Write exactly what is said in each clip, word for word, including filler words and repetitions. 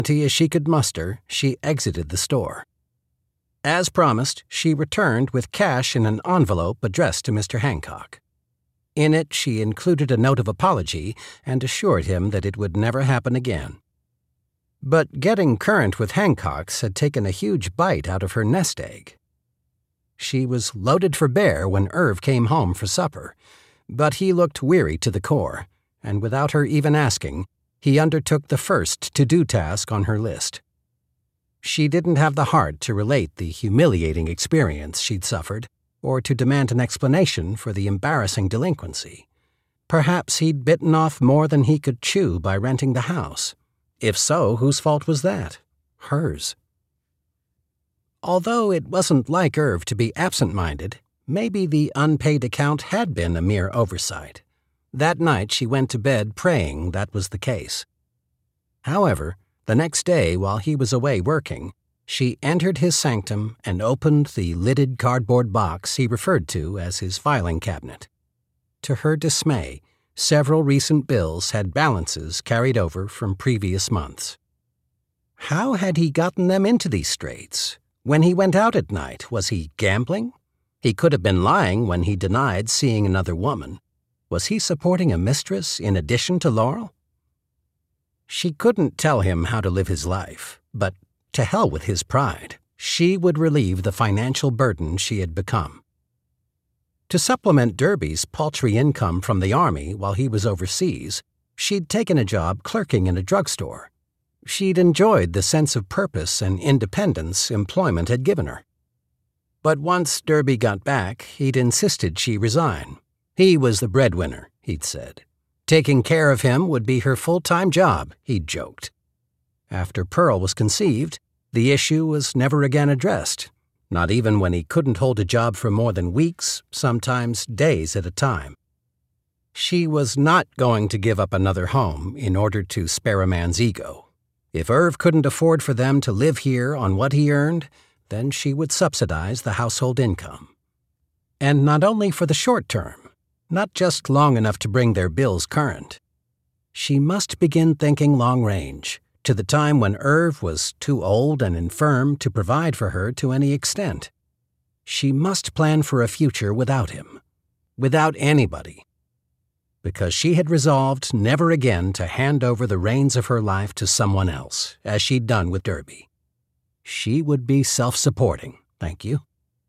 as she could muster, she exited the store. As promised, she returned with cash in an envelope addressed to Mister Hancock. In it, she included a note of apology and assured him that it would never happen again. But getting current with Hancock's had taken a huge bite out of her nest egg. She was loaded for bear when Irv came home for supper, but he looked weary to the core, and without her even asking, he undertook the first to-do task on her list. She didn't have the heart to relate the humiliating experience she'd suffered, or to demand an explanation for the embarrassing delinquency. Perhaps he'd bitten off more than he could chew by renting the house. If so, whose fault was that? Hers. Although it wasn't like Irv to be absent-minded, maybe the unpaid account had been a mere oversight. That night she went to bed praying that was the case. However, the next day while he was away working, she entered his sanctum and opened the lidded cardboard box he referred to as his filing cabinet. To her dismay, several recent bills had balances carried over from previous months. How had he gotten them into these straits? When he went out at night, was he gambling? He could have been lying when he denied seeing another woman. Was he supporting a mistress in addition to Laurel? She couldn't tell him how to live his life, but to hell with his pride. She would relieve the financial burden she had become. To supplement Derby's paltry income from the Army while he was overseas, she'd taken a job clerking in a drugstore. She'd enjoyed the sense of purpose and independence employment had given her. But once Derby got back, he'd insisted she resign. He was the breadwinner, he'd said. Taking care of him would be her full-time job, he'd joked. After Pearl was conceived, the issue was never again addressed, not even when he couldn't hold a job for more than weeks, sometimes days at a time. She was not going to give up another home in order to spare a man's ego. If Irv couldn't afford for them to live here on what he earned, then she would subsidize the household income. And not only for the short term, not just long enough to bring their bills current. She must begin thinking long range, to the time when Irv was too old and infirm to provide for her to any extent. She must plan for a future without him, without anybody, because she had resolved never again to hand over the reins of her life to someone else, as she'd done with Derby. She would be self-supporting, thank you.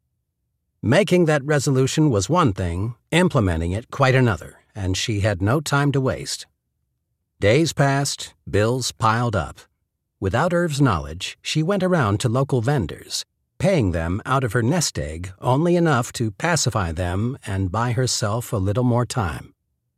Making that resolution was one thing, implementing it quite another, and she had no time to waste. Days passed, bills piled up. Without Irv's knowledge, she went around to local vendors, paying them out of her nest egg only enough to pacify them and buy herself a little more time.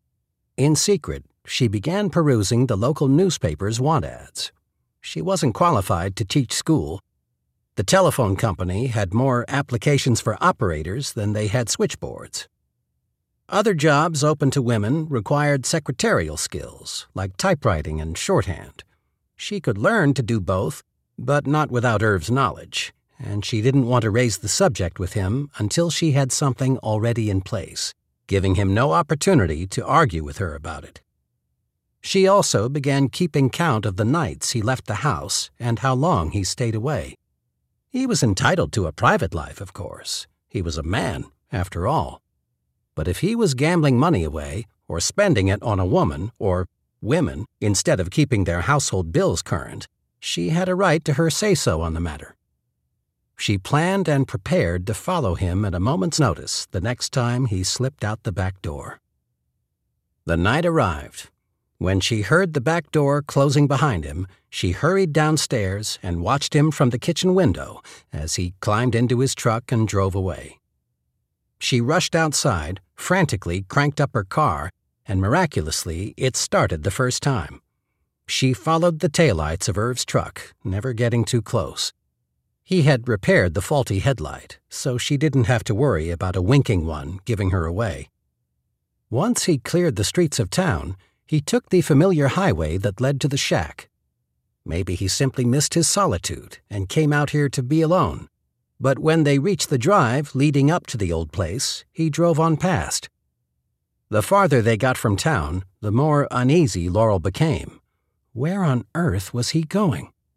In secret, she began perusing the local newspaper's want ads. She wasn't qualified to teach school. The telephone company had more applications for operators than they had switchboards. Other jobs open to women required secretarial skills, like typewriting and shorthand. She could learn to do both, but not without Irv's knowledge, and she didn't want to raise the subject with him until she had something already in place, giving him no opportunity to argue with her about it. She also began keeping count of the nights he left the house and how long he stayed away. He was entitled to a private life, of course. He was a man, after all. But if he was gambling money away, or spending it on a woman, or women, instead of keeping their household bills current, she had a right to her say-so on the matter. She planned and prepared to follow him at a moment's notice the next time he slipped out the back door. The night arrived. When she heard the back door closing behind him, she hurried downstairs and watched him from the kitchen window as he climbed into his truck and drove away. She rushed outside, frantically cranked up her car, and miraculously it started the first time. She followed the taillights of Irv's truck, never getting too close. He had repaired the faulty headlight, so she didn't have to worry about a winking one giving her away. Once he cleared the streets of town, he took the familiar highway that led to the shack. Maybe he simply missed his solitude and came out here to be alone. But when they reached the drive leading up to the old place, he drove on past. The farther they got from town, the more uneasy Laurel became. Where on earth was he going?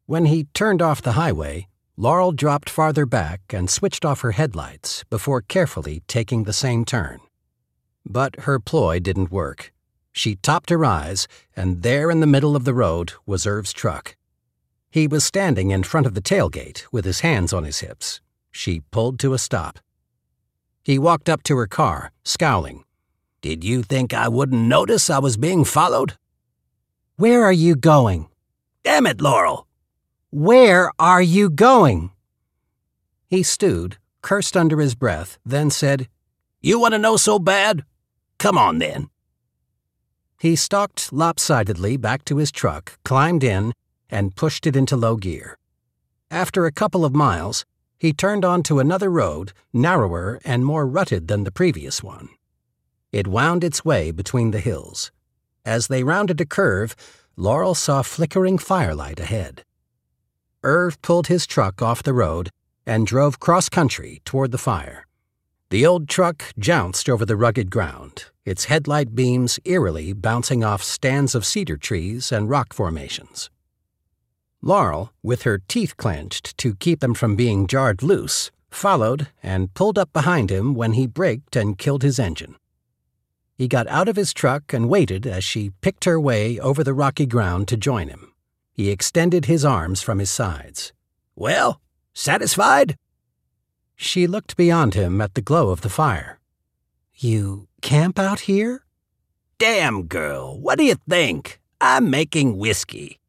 When he turned off the highway, Laurel dropped farther back and switched off her headlights before carefully taking the same turn. But her ploy didn't work. She topped her eyes, and there in the middle of the road was Irv's truck. He was standing in front of the tailgate with his hands on his hips. She pulled to a stop. He walked up to her car, scowling. "Did you think I wouldn't notice I was being followed?" "Where are you going?" "Damn it, Laurel!" "Where are you going?" He stewed, cursed under his breath, then said, "You want to know so bad? Come on, then." He stalked lopsidedly back to his truck, climbed in, and pushed it into low gear. After a couple of miles, he turned onto another road, narrower and more rutted than the previous one. It wound its way between the hills. As they rounded a curve, Laurel saw flickering firelight ahead. Irv pulled his truck off the road and drove cross-country toward the fire. The old truck jounced over the rugged ground, its headlight beams eerily bouncing off stands of cedar trees and rock formations. Laurel, with her teeth clenched to keep them from being jarred loose, followed and pulled up behind him when he braked and killed his engine. He got out of his truck and waited as she picked her way over the rocky ground to join him. He extended his arms from his sides. "Well, satisfied?" She looked beyond him at the glow of the fire. "You camp out here?" "Damn, girl, what do you think? I'm making whiskey."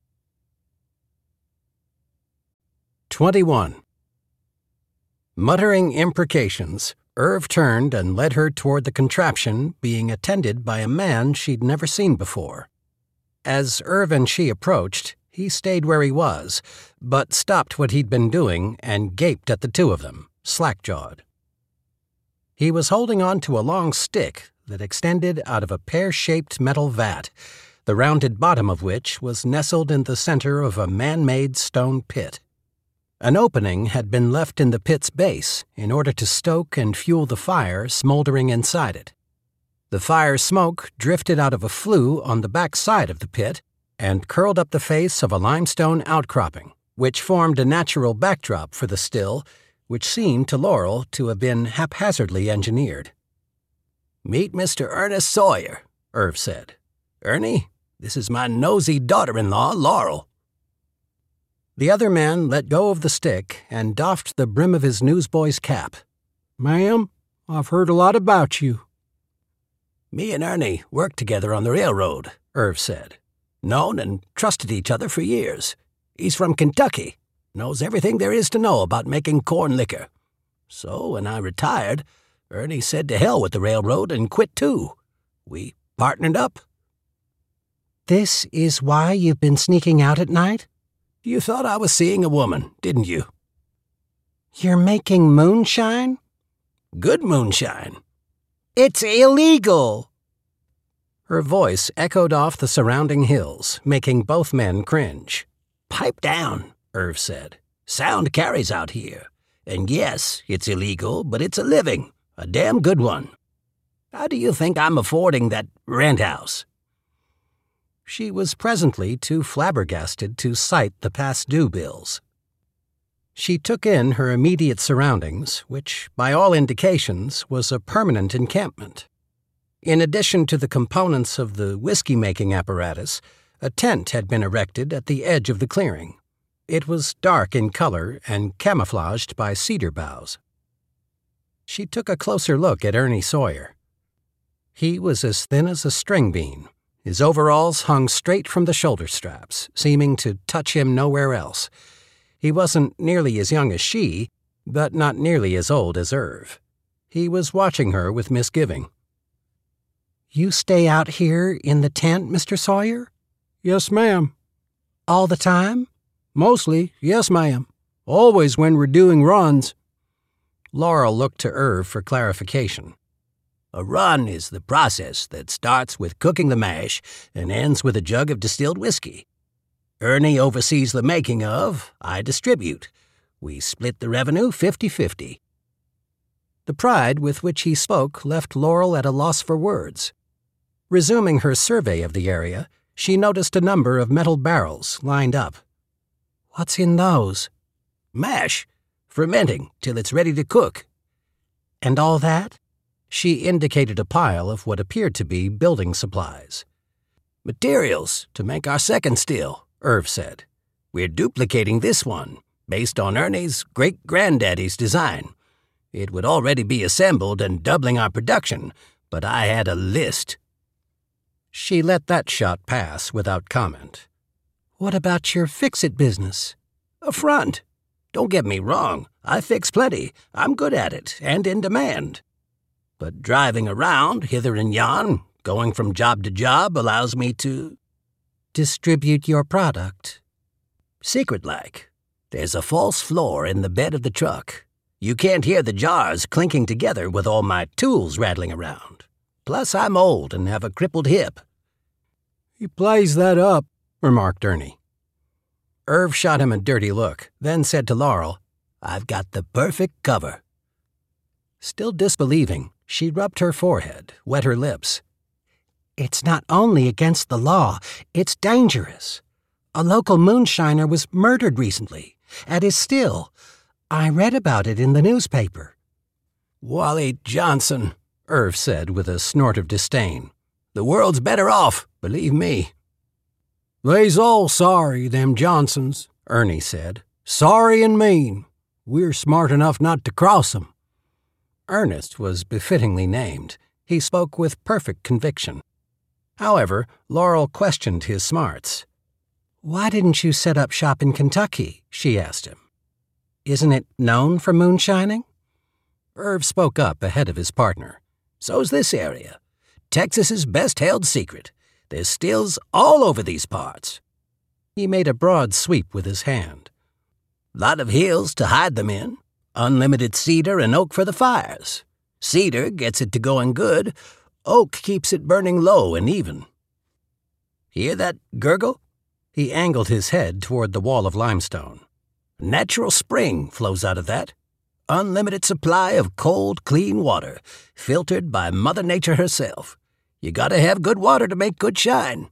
Twenty-one. Muttering imprecations, Irv turned and led her toward the contraption, being attended by a man she'd never seen before. As Irv and she approached, he stayed where he was, but stopped what he'd been doing and gaped at the two of them, slack-jawed. He was holding on to a long stick that extended out of a pear-shaped metal vat, the rounded bottom of which was nestled in the center of a man-made stone pit. An opening had been left in the pit's base in order to stoke and fuel the fire smoldering inside it. The fire smoke drifted out of a flue on the back side of the pit and curled up the face of a limestone outcropping, which formed a natural backdrop for the still, which seemed to Laurel to have been haphazardly engineered. "Meet Mister Ernest Sawyer," Irv said. "Ernie, this is my nosy daughter-in-law, Laurel." The other man let go of the stick and doffed the brim of his newsboy's cap. "Ma'am, I've heard a lot about you." "Me and Ernie worked together on the railroad," Irv said. "Known and trusted each other for years. He's from Kentucky, knows everything there is to know about making corn liquor. So when I retired, Ernie said to hell with the railroad and quit too. We partnered up." "This is why you've been sneaking out at night?" "You thought I was seeing a woman, didn't you?" "You're making moonshine?" "Good moonshine." "It's illegal!" Her voice echoed off the surrounding hills, making both men cringe. "Pipe down," Irv said. "Sound carries out here. And yes, it's illegal, but it's a living, a damn good one. How do you think I'm affording that rent house?" She was presently too flabbergasted to cite the past due bills. She took in her immediate surroundings, which, by all indications, was a permanent encampment. In addition to the components of the whiskey-making apparatus, a tent had been erected at the edge of the clearing. It was dark in color and camouflaged by cedar boughs. She took a closer look at Ernie Sawyer. He was as thin as a string bean. His overalls hung straight from the shoulder straps, seeming to touch him nowhere else. He wasn't nearly as young as she, but not nearly as old as Irv. He was watching her with misgiving. "You stay out here in the tent, Mister Sawyer?" "Yes, ma'am." "All the time?" "Mostly, yes, ma'am. Always when we're doing runs." Laurel looked to Irv for clarification. "A run is the process that starts with cooking the mash and ends with a jug of distilled whiskey. Ernie oversees the making of, I distribute. We split the revenue fifty-fifty. The pride with which he spoke left Laurel at a loss for words. Resuming her survey of the area, she noticed a number of metal barrels lined up. What's in those? Mash, fermenting till it's ready to cook. And all that? She indicated a pile of what appeared to be building supplies. Materials to make our second still, Irv said. We're duplicating this one, based on Ernie's great-granddaddy's design. It would already be assembled and doubling our production, but I had a list. She let that shot pass without comment. What about your fix-it business? A front. Don't get me wrong, I fix plenty. I'm good at it, and in demand. But driving around, hither and yon, going from job to job, allows me to distribute your product. Secret-like. There's a false floor in the bed of the truck. You can't hear the jars clinking together with all my tools rattling around. Plus, I'm old and have a crippled hip. He plays that up, remarked Ernie. Irv shot him a dirty look, then said to Laurel, I've got the perfect cover. Still disbelieving, she rubbed her forehead, wet her lips. It's not only against the law, it's dangerous. A local moonshiner was murdered recently, at his still. I read about it in the newspaper. Wally Johnson, Irv said with a snort of disdain. The world's better off, believe me. They's all sorry, them Johnsons, Ernie said. Sorry and mean. We're smart enough not to cross 'em. Ernest was befittingly named. He spoke with perfect conviction. However, Laurel questioned his smarts. Why didn't you set up shop in Kentucky? She asked him. Isn't it known for moonshining? Irv spoke up ahead of his partner. So's this area. Texas's best-held secret. There's stills all over these parts. He made a broad sweep with his hand. Lot of hills to hide them in. Unlimited cedar and oak for the fires. Cedar gets it to going good. Oak keeps it burning low and even. Hear that gurgle? He angled his head toward the wall of limestone. Natural spring flows out of that. Unlimited supply of cold, clean water, filtered by Mother Nature herself. You gotta have good water to make good shine.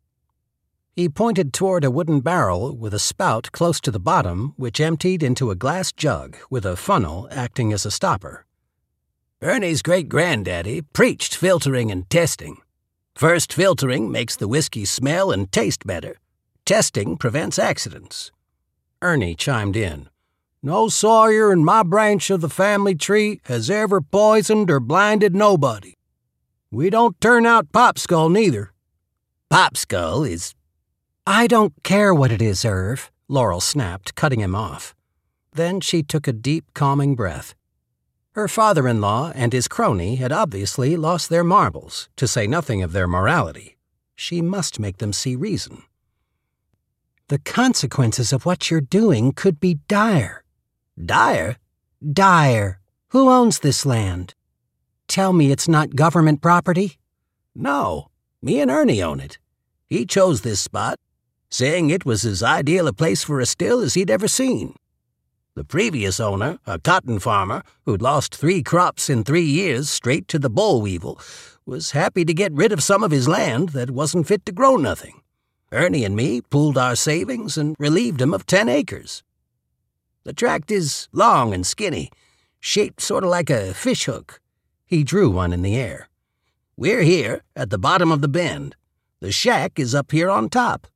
He pointed toward a wooden barrel with a spout close to the bottom, which emptied into a glass jug with a funnel acting as a stopper. Ernie's great-granddaddy preached filtering and testing. First filtering makes the whiskey smell and taste better. Testing prevents accidents. Ernie chimed in. No sawyer in my branch of the family tree has ever poisoned or blinded nobody. We don't turn out Popskull neither. Popskull is... I don't care what it is, Irv, Laurel snapped, cutting him off. Then she took a deep, calming breath. Her father-in-law and his crony had obviously lost their marbles, to say nothing of their morality. She must make them see reason. The consequences of what you're doing could be dire. Dire? Dire. Who owns this land? Tell me it's not government property? No, me and Ernie own it. He chose this spot, saying it was as ideal a place for a still as he'd ever seen. The previous owner, a cotton farmer who'd lost three crops in three years straight to the boll weevil, was happy to get rid of some of his land that wasn't fit to grow nothing. Ernie and me pooled our savings and relieved him of ten acres. The tract is long and skinny, shaped sort of like a fishhook. He drew one in the air. We're here at the bottom of the bend. The shack is up here on top.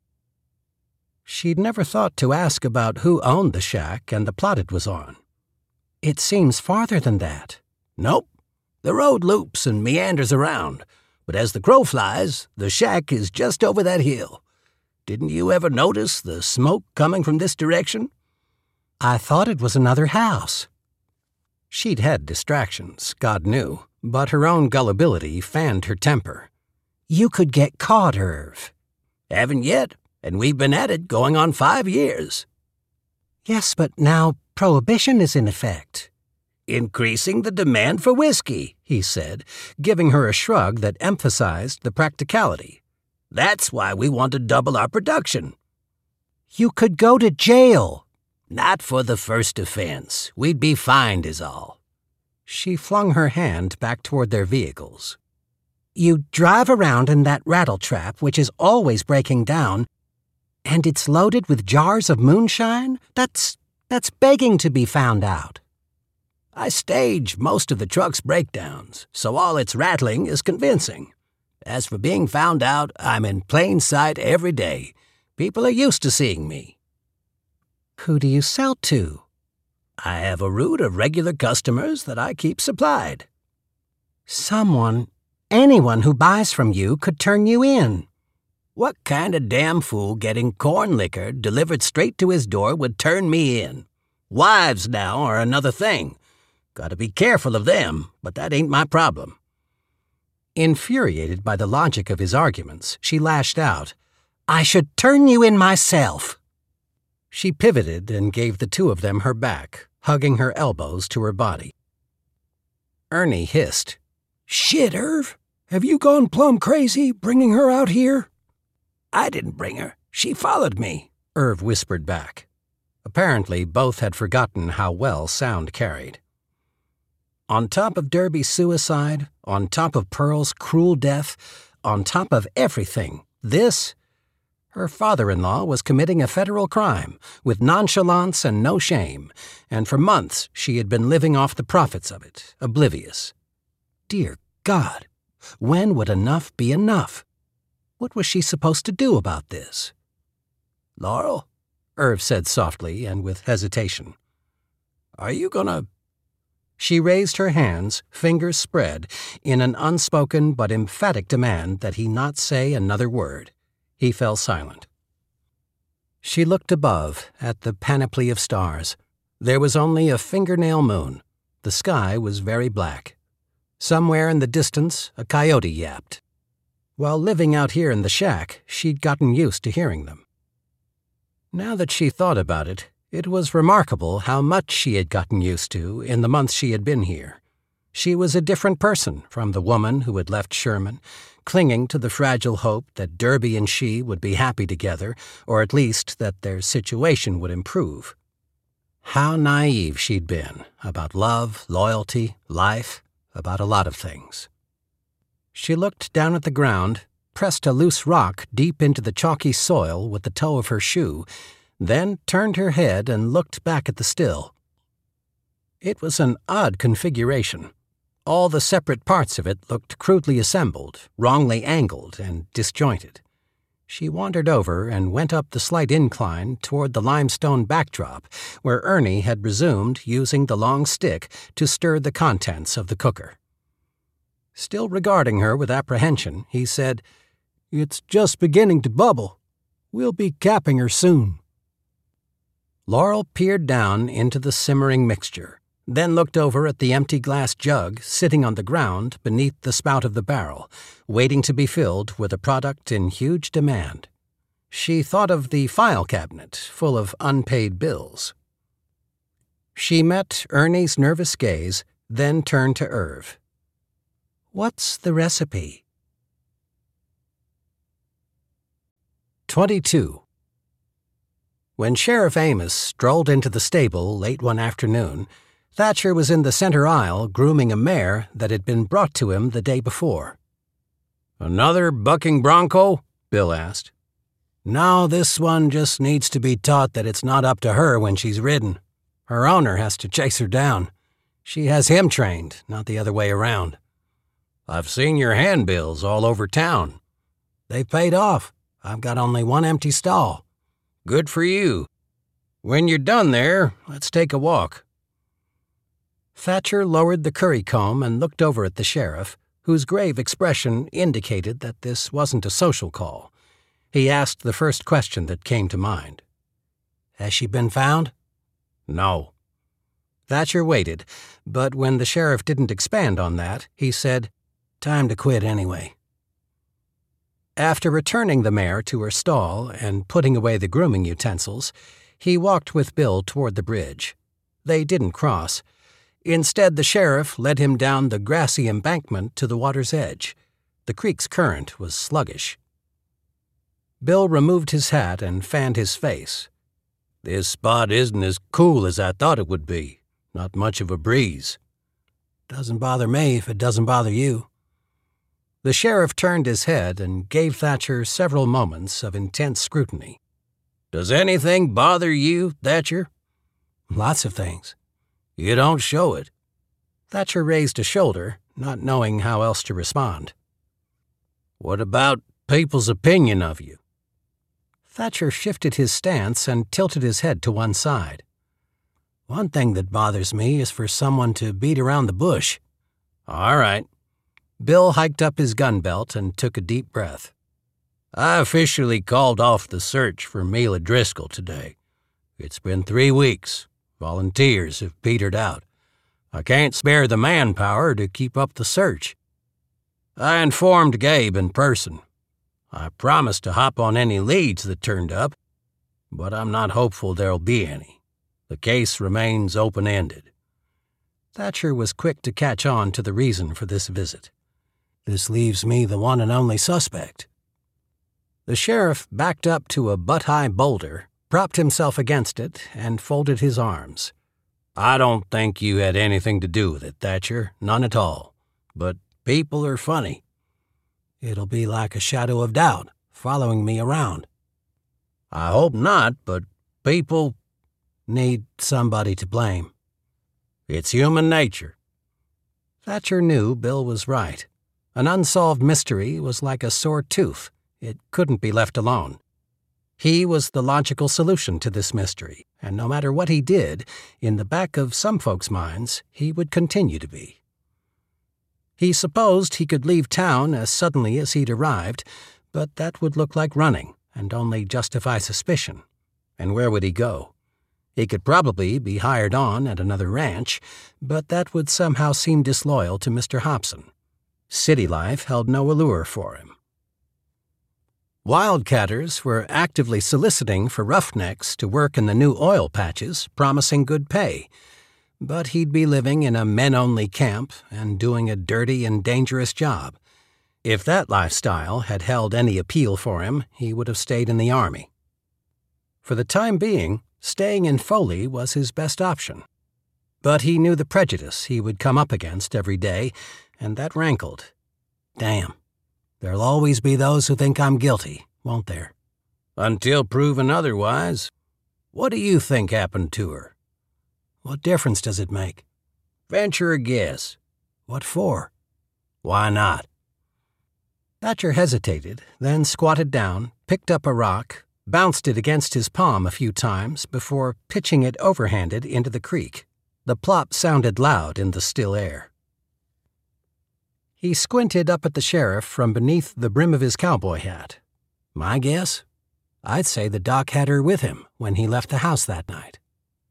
She'd never thought to ask about who owned the shack and the plot it was on. It seems farther than that. Nope. The road loops and meanders around, but as the crow flies, the shack is just over that hill. Didn't you ever notice the smoke coming from this direction? I thought it was another house. She'd had distractions, God knew, but her own gullibility fanned her temper. You could get caught, Irv. Haven't yet, and we've been at it going on five years. Yes, but now prohibition is in effect. Increasing the demand for whiskey, he said, giving her a shrug that emphasized the practicality. That's why we want to double our production. You could go to jail. Not for the first offense. We'd be fined is all. She flung her hand back toward their vehicles. You drive around in that rattletrap, which is always breaking down, And it's loaded with jars of moonshine? That's, that's begging to be found out. I stage most of the truck's breakdowns, so all its rattling is convincing. As for being found out, I'm in plain sight every day. People are used to seeing me. Who do you sell to? I have a route of regular customers that I keep supplied. Someone, anyone who buys from you could turn you in. What kind of damn fool getting corn liquor delivered straight to his door would turn me in? Wives now are another thing. Gotta be careful of them, but that ain't my problem. Infuriated by the logic of his arguments, she lashed out, I should turn you in myself. She pivoted and gave the two of them her back, hugging her elbows to her body. Ernie hissed, Shit, Irv, have you gone plumb crazy bringing her out here? I didn't bring her. She followed me, Irv whispered back. Apparently, both had forgotten how well sound carried. On top of Derby's suicide, on top of Pearl's cruel death, on top of everything, this, her father-in-law was committing a federal crime with nonchalance and no shame, and for months she had been living off the profits of it, oblivious. Dear God, when would enough be enough? What was she supposed to do about this? Laurel, Irv said softly and with hesitation, are you gonna... She raised her hands, fingers spread, in an unspoken but emphatic demand that he not say another word. He fell silent. She looked above at the panoply of stars. There was only a fingernail moon. The sky was very black. Somewhere in the distance, a coyote yapped. While living out here in the shack, she'd gotten used to hearing them. Now that she thought about it, it was remarkable how much she had gotten used to in the months she had been here. She was a different person from the woman who had left Sherman, clinging to the fragile hope that Derby and she would be happy together, or at least that their situation would improve. How naive she'd been about love, loyalty, life, about a lot of things. She looked down at the ground, pressed a loose rock deep into the chalky soil with the toe of her shoe, then turned her head and looked back at the still. It was an odd configuration. All the separate parts of it looked crudely assembled, wrongly angled, and disjointed. She wandered over and went up the slight incline toward the limestone backdrop where Ernie had resumed using the long stick to stir the contents of the cooker. Still regarding her with apprehension, he said, It's just beginning to bubble. We'll be capping her soon. Laurel peered down into the simmering mixture, then looked over at the empty glass jug sitting on the ground beneath the spout of the barrel, waiting to be filled with a product in huge demand. She thought of the file cabinet full of unpaid bills. She met Ernie's nervous gaze, then turned to Irv. What's the recipe? twenty-two. When Sheriff Amos strolled into the stable late one afternoon, Thatcher was in the center aisle grooming a mare that had been brought to him the day before. Another bucking bronco? Bill asked. No, this one just needs to be taught that it's not up to her when she's ridden. Her owner has to chase her down. She has him trained, not the other way around. I've seen your handbills all over town. They've paid off. I've got only one empty stall. Good for you. When you're done there, let's take a walk. Thatcher lowered the curry comb and looked over at the sheriff, whose grave expression indicated that this wasn't a social call. He asked the first question that came to mind. Has she been found? No. Thatcher waited, but when the sheriff didn't expand on that, he said, Time to quit anyway. After returning the mare to her stall and putting away the grooming utensils, he walked with Bill toward the bridge. They didn't cross. Instead, the sheriff led him down the grassy embankment to the water's edge. The creek's current was sluggish. Bill removed his hat and fanned his face. This spot isn't as cool as I thought it would be. Not much of a breeze. Doesn't bother me if it doesn't bother you. The sheriff turned his head and gave Thatcher several moments of intense scrutiny. Does anything bother you, Thatcher? Lots of things. You don't show it. Thatcher raised a shoulder, not knowing how else to respond. What about people's opinion of you? Thatcher shifted his stance and tilted his head to one side. One thing that bothers me is for someone to beat around the bush. All right. Bill hiked up his gun belt and took a deep breath. I officially called off the search for Mila Driscoll today. It's been three weeks. Volunteers have petered out. I can't spare the manpower to keep up the search. I informed Gabe in person. I promised to hop on any leads that turned up, but I'm not hopeful there'll be any. The case remains open-ended. Thatcher was quick to catch on to the reason for this visit. This leaves me the one and only suspect. The sheriff backed up to a butt-high boulder, propped himself against it, and folded his arms. I don't think you had anything to do with it, Thatcher, none at all. But people are funny. It'll be like a shadow of doubt, following me around. I hope not, but people need somebody to blame. It's human nature. Thatcher knew Bill was right. An unsolved mystery was like a sore tooth. It couldn't be left alone. He was the logical solution to this mystery, and no matter what he did, in the back of some folks' minds, he would continue to be. He supposed he could leave town as suddenly as he'd arrived, but that would look like running and only justify suspicion. And where would he go? He could probably be hired on at another ranch, but that would somehow seem disloyal to Mister Hobson. City life held no allure for him. Wildcatters were actively soliciting for roughnecks to work in the new oil patches, promising good pay. But he'd be living in a men-only camp and doing a dirty and dangerous job. If that lifestyle had held any appeal for him, he would have stayed in the Army. For the time being, staying in Foley was his best option. But he knew the prejudice he would come up against every day, and that rankled. Damn. There'll always be those who think I'm guilty, won't there? Until proven otherwise. What do you think happened to her? What difference does it make? Venture a guess. What for? Why not? Thatcher hesitated, then squatted down, picked up a rock, bounced it against his palm a few times before pitching it overhanded into the creek. The plop sounded loud in the still air. He squinted up at the sheriff from beneath the brim of his cowboy hat. My guess? I'd say the doc had her with him when he left the house that night.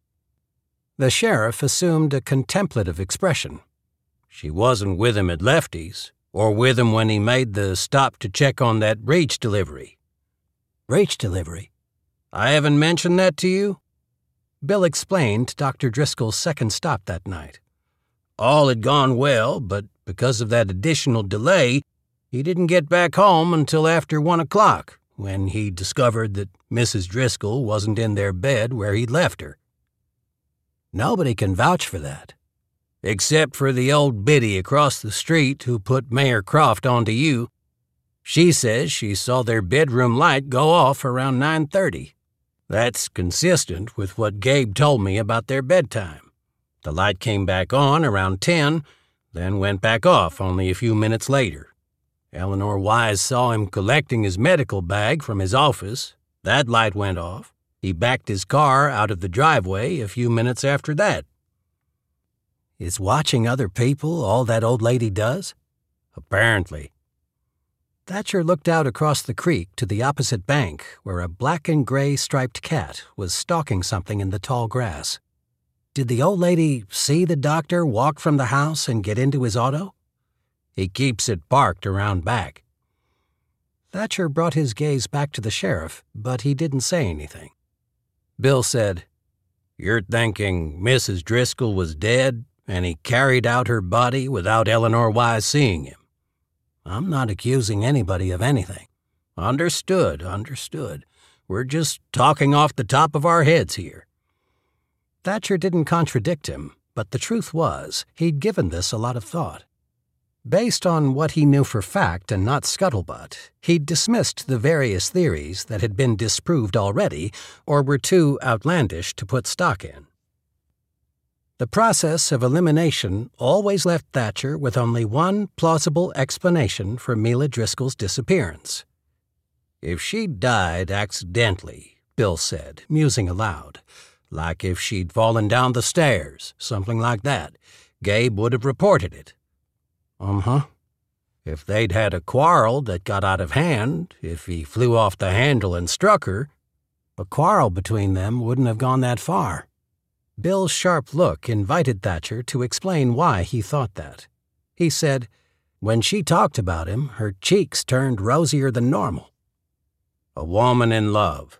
The sheriff assumed a contemplative expression. She wasn't with him at Lefty's, or with him when he made the stop to check on that breech delivery. Breech delivery? I haven't mentioned that to you? Bill explained Doctor Driscoll's second stop that night. All had gone well, but because of that additional delay, he didn't get back home until after one o'clock, when he discovered that Missus Driscoll wasn't in their bed where he'd left her. Nobody can vouch for that. Except for the old biddy across the street who put Mayor Croft onto you. She says she saw their bedroom light go off around nine thirty. That's consistent with what Gabe told me about their bedtime. The light came back on around ten, then went back off only a few minutes later. Eleanor Wise saw him collecting his medical bag from his office. That light went off. He backed his car out of the driveway a few minutes after that. Is watching other people all that old lady does? Apparently. Thatcher looked out across the creek to the opposite bank, where a black and gray striped cat was stalking something in the tall grass. Did the old lady see the doctor walk from the house and get into his auto? He keeps it parked around back. Thatcher brought his gaze back to the sheriff, but he didn't say anything. Bill said, You're thinking Missus Driscoll was dead, and he carried out her body without Eleanor Wise seeing him. I'm not accusing anybody of anything. Understood, understood. We're just talking off the top of our heads here. Thatcher didn't contradict him, but the truth was, he'd given this a lot of thought. Based on what he knew for fact and not scuttlebutt, he dismissed the various theories that had been disproved already or were too outlandish to put stock in. The process of elimination always left Thatcher with only one plausible explanation for Mila Driscoll's disappearance. "If she died accidentally," Bill said, musing aloud, "like if she'd fallen down the stairs, something like that, Gabe would have reported it." "Uh-huh. If they'd had a quarrel that got out of hand, if he flew off the handle and struck her, a quarrel between them wouldn't have gone that far." Bill's sharp look invited Thatcher to explain why he thought that. He said, "When she talked about him, her cheeks turned rosier than normal." "A woman in love."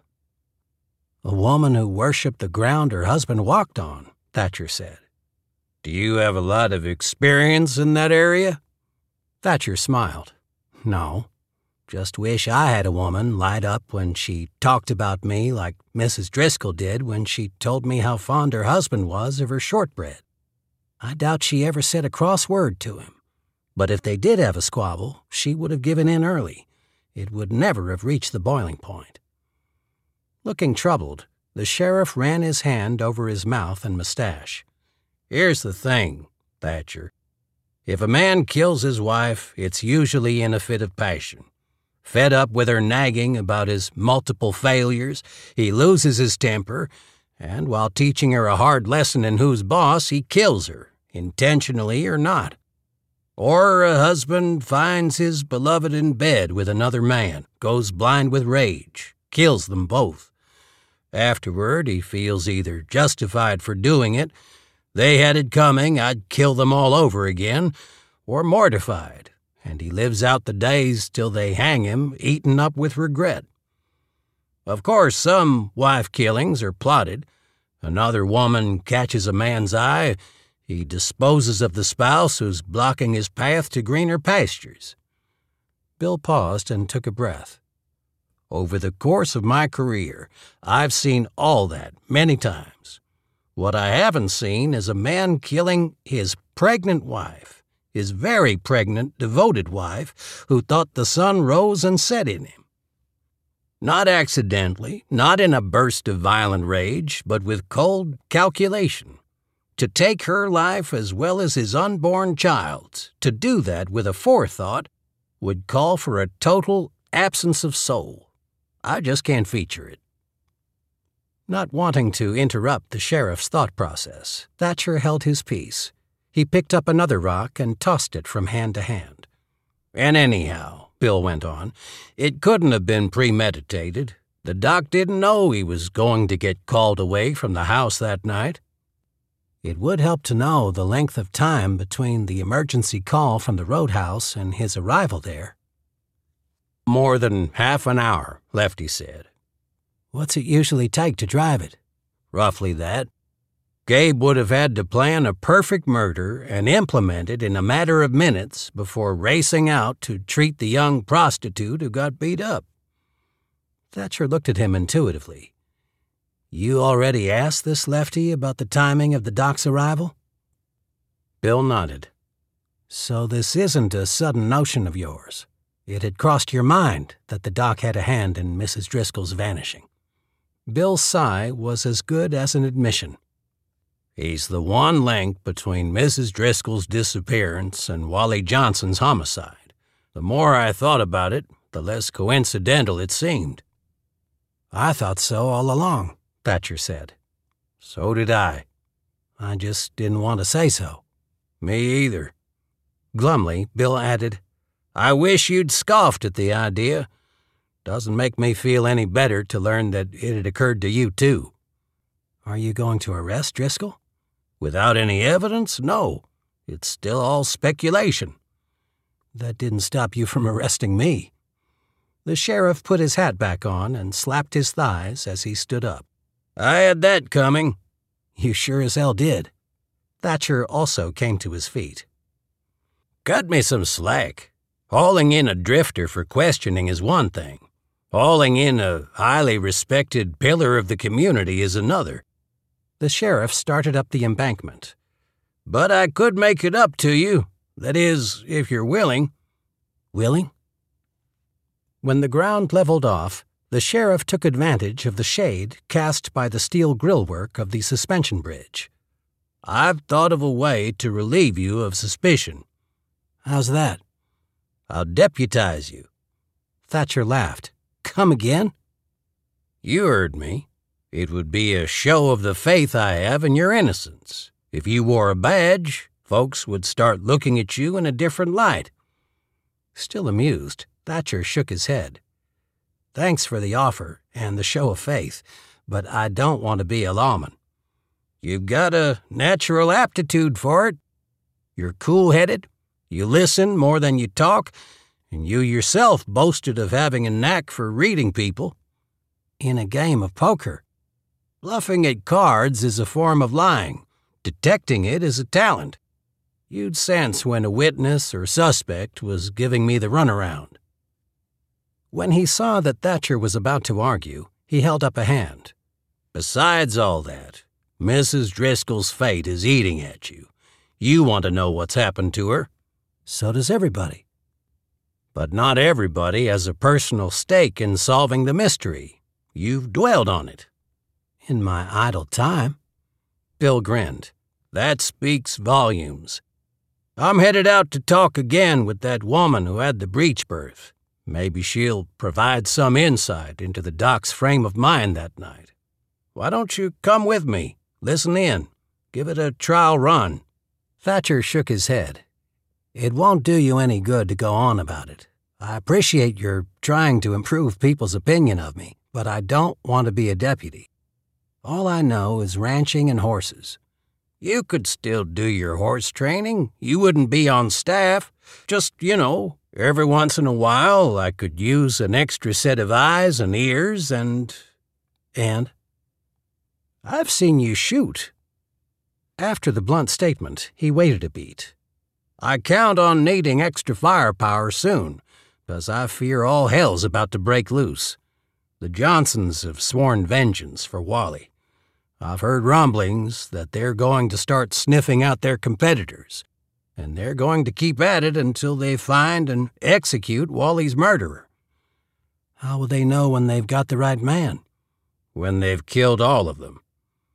"A woman who worshipped the ground her husband walked on," Thatcher said. "Do you have a lot of experience in that area?" Thatcher smiled. "No. Just wish I had a woman light up when she talked about me like Missus Driscoll did when she told me how fond her husband was of her shortbread. I doubt she ever said a cross word to him. But if they did have a squabble, she would have given in early. It would never have reached the boiling point." Looking troubled, the sheriff ran his hand over his mouth and mustache. "Here's the thing, Thatcher. If a man kills his wife, it's usually in a fit of passion. Fed up with her nagging about his multiple failures, he loses his temper, and while teaching her a hard lesson in who's boss, he kills her, intentionally or not. Or a husband finds his beloved in bed with another man, goes blind with rage, kills them both. Afterward, he feels either justified for doing it, they had it coming, I'd kill them all over again, or mortified, and he lives out the days till they hang him, eaten up with regret. Of course, some wife killings are plotted. Another woman catches a man's eye, he disposes of the spouse who's blocking his path to greener pastures." Bill paused and took a breath. "Over the course of my career, I've seen all that many times. What I haven't seen is a man killing his pregnant wife, his very pregnant, devoted wife, who thought the sun rose and set in him. Not accidentally, not in a burst of violent rage, but with cold calculation. To take her life as well as his unborn child's, to do that with a forethought, would call for a total absence of soul. I just can't feature it." Not wanting to interrupt the sheriff's thought process, Thatcher held his peace. He picked up another rock and tossed it from hand to hand. "And anyhow," Bill went on, "it couldn't have been premeditated. The doc didn't know he was going to get called away from the house that night." "It would help to know the length of time between the emergency call from the roadhouse and his arrival there." "More than half an hour," Lefty said. "What's it usually take to drive it?" "Roughly that. Gabe would have had to plan a perfect murder and implement it in a matter of minutes before racing out to treat the young prostitute who got beat up." Thatcher looked at him intuitively. "You already asked this Lefty about the timing of the doc's arrival?" Bill nodded. "So this isn't a sudden notion of yours. It had crossed your mind that the doc had a hand in Missus Driscoll's vanishing." Bill's sigh was as good as an admission. "He's the one link between Missus Driscoll's disappearance and Wally Johnson's homicide. The more I thought about it, the less coincidental it seemed." "I thought so all along," Thatcher said. "So did I. I just didn't want to say so." "Me either." Glumly, Bill added, "I wish you'd scoffed at the idea. Doesn't make me feel any better to learn that it had occurred to you, too." "Are you going to arrest Driscoll?" "Without any evidence, no. It's still all speculation." "That didn't stop you from arresting me." The sheriff put his hat back on and slapped his thighs as he stood up. "I had that coming." "You sure as hell did." Thatcher also came to his feet. "Cut me some slack. Hauling in a drifter for questioning is one thing. Hauling in a highly respected pillar of the community is another." The sheriff started up the embankment. "But I could make it up to you. That is, if you're willing." "Willing?" When the ground leveled off, the sheriff took advantage of the shade cast by the steel grillwork of the suspension bridge. "I've thought of a way to relieve you of suspicion." "How's that?" "I'll deputize you." Thatcher laughed. "Come again?" "You heard me. It would be a show of the faith I have in your innocence. If you wore a badge, folks would start looking at you in a different light." Still amused, Thatcher shook his head. "Thanks for the offer and the show of faith, but I don't want to be a lawman." "You've got a natural aptitude for it. You're cool-headed, you listen more than you talk, and you yourself boasted of having a knack for reading people." "In a game of poker." "Bluffing at cards is a form of lying. Detecting it is a talent. You'd sense when a witness or suspect was giving me the runaround." When he saw that Thatcher was about to argue, he held up a hand. "Besides all that, Missus Driscoll's fate is eating at you. You want to know what's happened to her." "So does everybody." "But not everybody has a personal stake in solving the mystery. You've dwelled on it." "In my idle time." Bill grinned. "That speaks volumes. I'm headed out to talk again with that woman who had the breech birth. Maybe she'll provide some insight into the doc's frame of mind that night. Why don't you come with me? Listen in. Give it a trial run." Thatcher shook his head. "It won't do you any good to go on about it. I appreciate your trying to improve people's opinion of me, but I don't want to be a deputy. All I know is ranching and horses." "You could still do your horse training. You wouldn't be on staff. Just, you know, every once in a while I could use an extra set of eyes and ears and... And? I've seen you shoot." After the blunt statement, he waited a beat. "I count on needing extra firepower soon, because I fear all hell's about to break loose. The Johnsons have sworn vengeance for Wally. I've heard rumblings that they're going to start sniffing out their competitors, and they're going to keep at it until they find and execute Wally's murderer." "How will they know when they've got the right man?" "When they've killed all of them."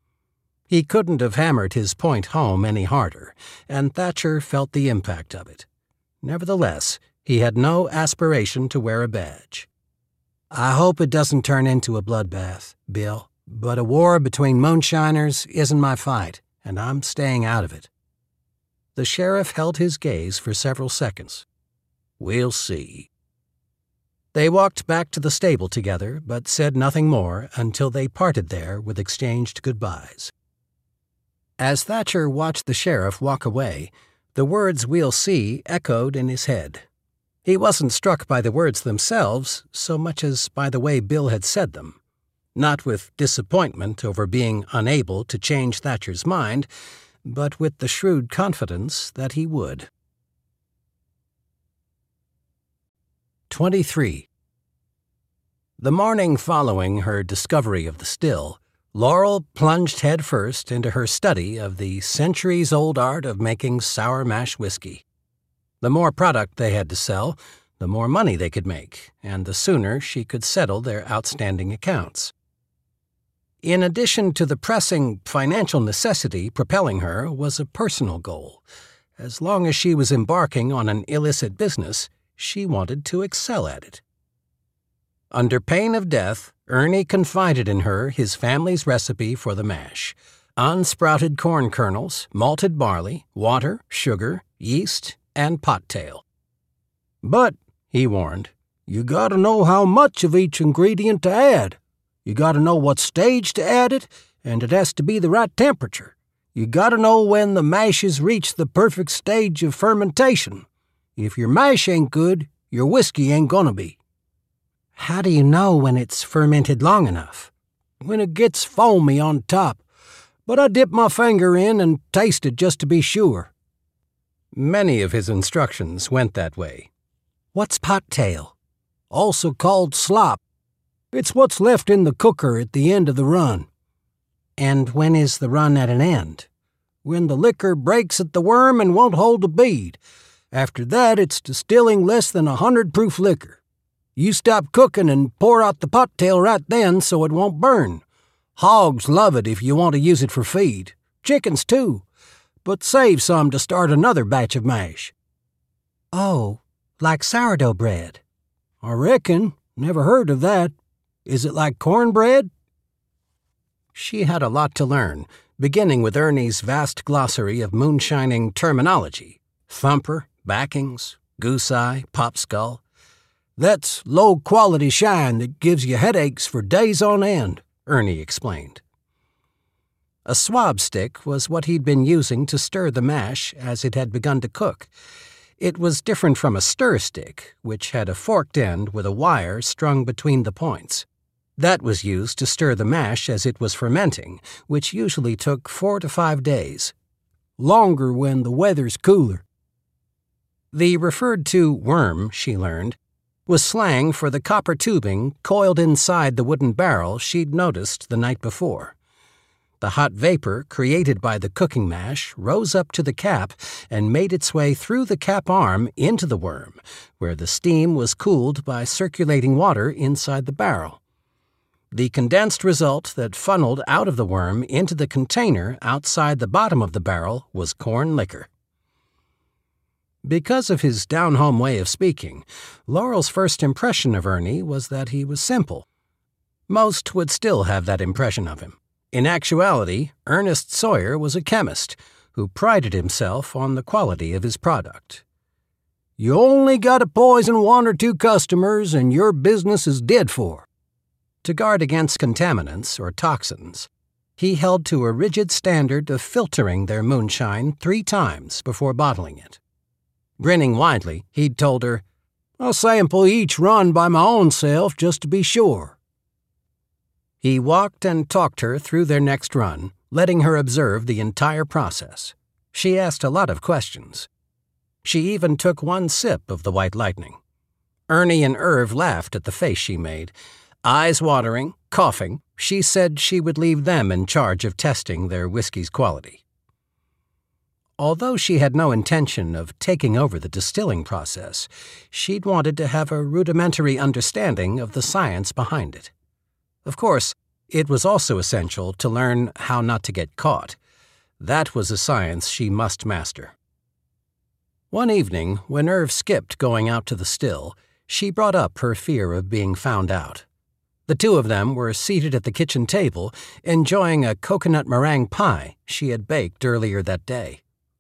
He couldn't have hammered his point home any harder, and Thatcher felt the impact of it. Nevertheless, he had no aspiration to wear a badge. "I hope it doesn't turn into a bloodbath, Bill, but a war between moonshiners isn't my fight, and I'm staying out of it." The sheriff held his gaze for several seconds. "We'll see." They walked back to the stable together, but said nothing more until they parted there with exchanged goodbyes. As Thatcher watched the sheriff walk away, the words "we'll see" echoed in his head. He wasn't struck by the words themselves so much as by the way Bill had said them. Not with disappointment over being unable to change Thatcher's mind, but with the shrewd confidence that he would. twenty-three. The morning following her discovery of the still, Laurel plunged headfirst into her study of the centuries-old art of making sour mash whiskey. The more product they had to sell, the more money they could make, and the sooner she could settle their outstanding accounts. In addition to the pressing financial necessity propelling her was a personal goal. As long as she was embarking on an illicit business, she wanted to excel at it. Under pain of death, Ernie confided in her his family's recipe for the mash: unsprouted corn kernels, malted barley, water, sugar, yeast, and pot-tail. "But," he warned, "you gotta know how much of each ingredient to add. You gotta know what stage to add it, and it has to be the right temperature. You gotta know when the mash has reached the perfect stage of fermentation. If your mash ain't good, your whiskey ain't gonna be." "How do you know when it's fermented long enough?" "When it gets foamy on top. But I dip my finger in and taste it just to be sure." Many of his instructions went that way. "What's pot-tail?" "Also called slop. It's what's left in the cooker at the end of the run." "And when is the run at an end?" "When the liquor breaks at the worm and won't hold the bead. After that, it's distilling less than a hundred proof liquor. You stop cooking and pour out the pot tail right then so it won't burn. Hogs love it if you want to use it for feed. Chickens too. But save some to start another batch of mash. Oh, like sourdough bread? I reckon. Never heard of that. Is it like cornbread? She had a lot to learn, beginning with Ernie's vast glossary of moonshining terminology. Thumper, backings, goose-eye, popskull. That's low-quality shine that gives you headaches for days on end, Ernie explained. A swab stick was what he'd been using to stir the mash as it had begun to cook. It was different from a stir stick, which had a forked end with a wire strung between the points. That was used to stir the mash as it was fermenting, which usually took four to five days. Longer when the weather's cooler. The referred to worm, she learned, was slang for the copper tubing coiled inside the wooden barrel she'd noticed the night before. The hot vapor created by the cooking mash rose up to the cap and made its way through the cap arm into the worm, where the steam was cooled by circulating water inside the barrel. The condensed result that funneled out of the worm into the container outside the bottom of the barrel was corn liquor. Because of his down-home way of speaking, Laurel's first impression of Ernie was that he was simple. Most would still have that impression of him. In actuality, Ernest Sawyer was a chemist who prided himself on the quality of his product. You only gotta poison one or two customers and your business is dead for. To guard against contaminants or toxins, he held to a rigid standard of filtering their moonshine three times before bottling it. Grinning widely, he'd told her, I'll sample each run by my own self just to be sure. He walked and talked her through their next run, letting her observe the entire process. She asked a lot of questions. She even took one sip of the White Lightning. Ernie and Irv laughed at the face she made. Eyes watering, coughing, she said she would leave them in charge of testing their whiskey's quality. Although she had no intention of taking over the distilling process, she'd wanted to have a rudimentary understanding of the science behind it. Of course, it was also essential to learn how not to get caught. That was a science she must master. One evening, when Irv skipped going out to the still, she brought up her fear of being found out. The two of them were seated at the kitchen table, enjoying a coconut meringue pie she had baked earlier that day.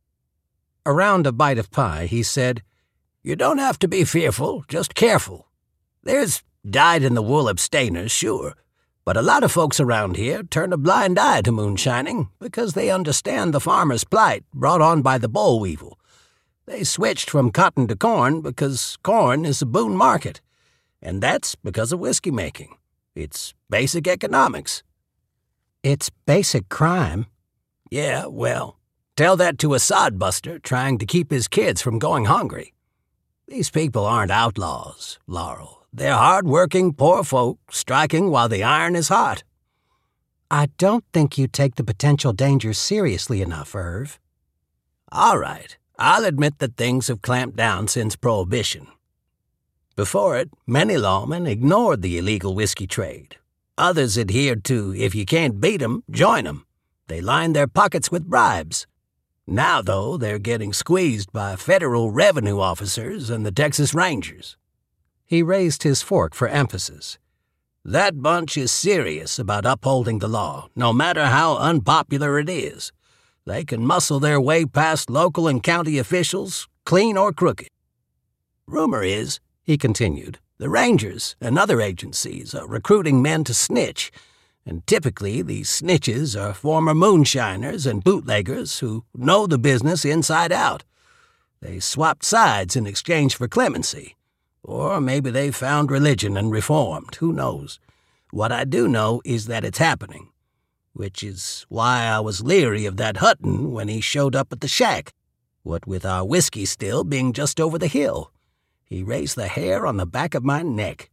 Around a bite of pie, he said, You don't have to be fearful, just careful. There's dyed-in-the-wool abstainers, sure, but a lot of folks around here turn a blind eye to moonshining because they understand the farmer's plight brought on by the boll weevil. They switched from cotton to corn because corn is a boom market, and that's because of whiskey making. It's basic economics. It's basic crime. Yeah, well, tell that to a sodbuster trying to keep his kids from going hungry. These people aren't outlaws, Laurel. They're hard-working, poor folk striking while the iron is hot. I don't think you take the potential dangers seriously enough, Irv. All right, I'll admit that things have clamped down since Prohibition. Before it, many lawmen ignored the illegal whiskey trade. Others adhered to, if you can't beat 'em, join 'em. They lined their pockets with bribes. Now, though, they're getting squeezed by federal revenue officers and the Texas Rangers. He raised his fork for emphasis. That bunch is serious about upholding the law, no matter how unpopular it is. They can muscle their way past local and county officials, clean or crooked. Rumor is, he continued, the Rangers and other agencies are recruiting men to snitch, and typically these snitches are former moonshiners and bootleggers who know the business inside out. They swapped sides in exchange for clemency. Or maybe they found religion and reformed, who knows. What I do know is that it's happening, which is why I was leery of that Hutton when he showed up at the shack, what with our whiskey still being just over the hill. He raised the hair on the back of my neck.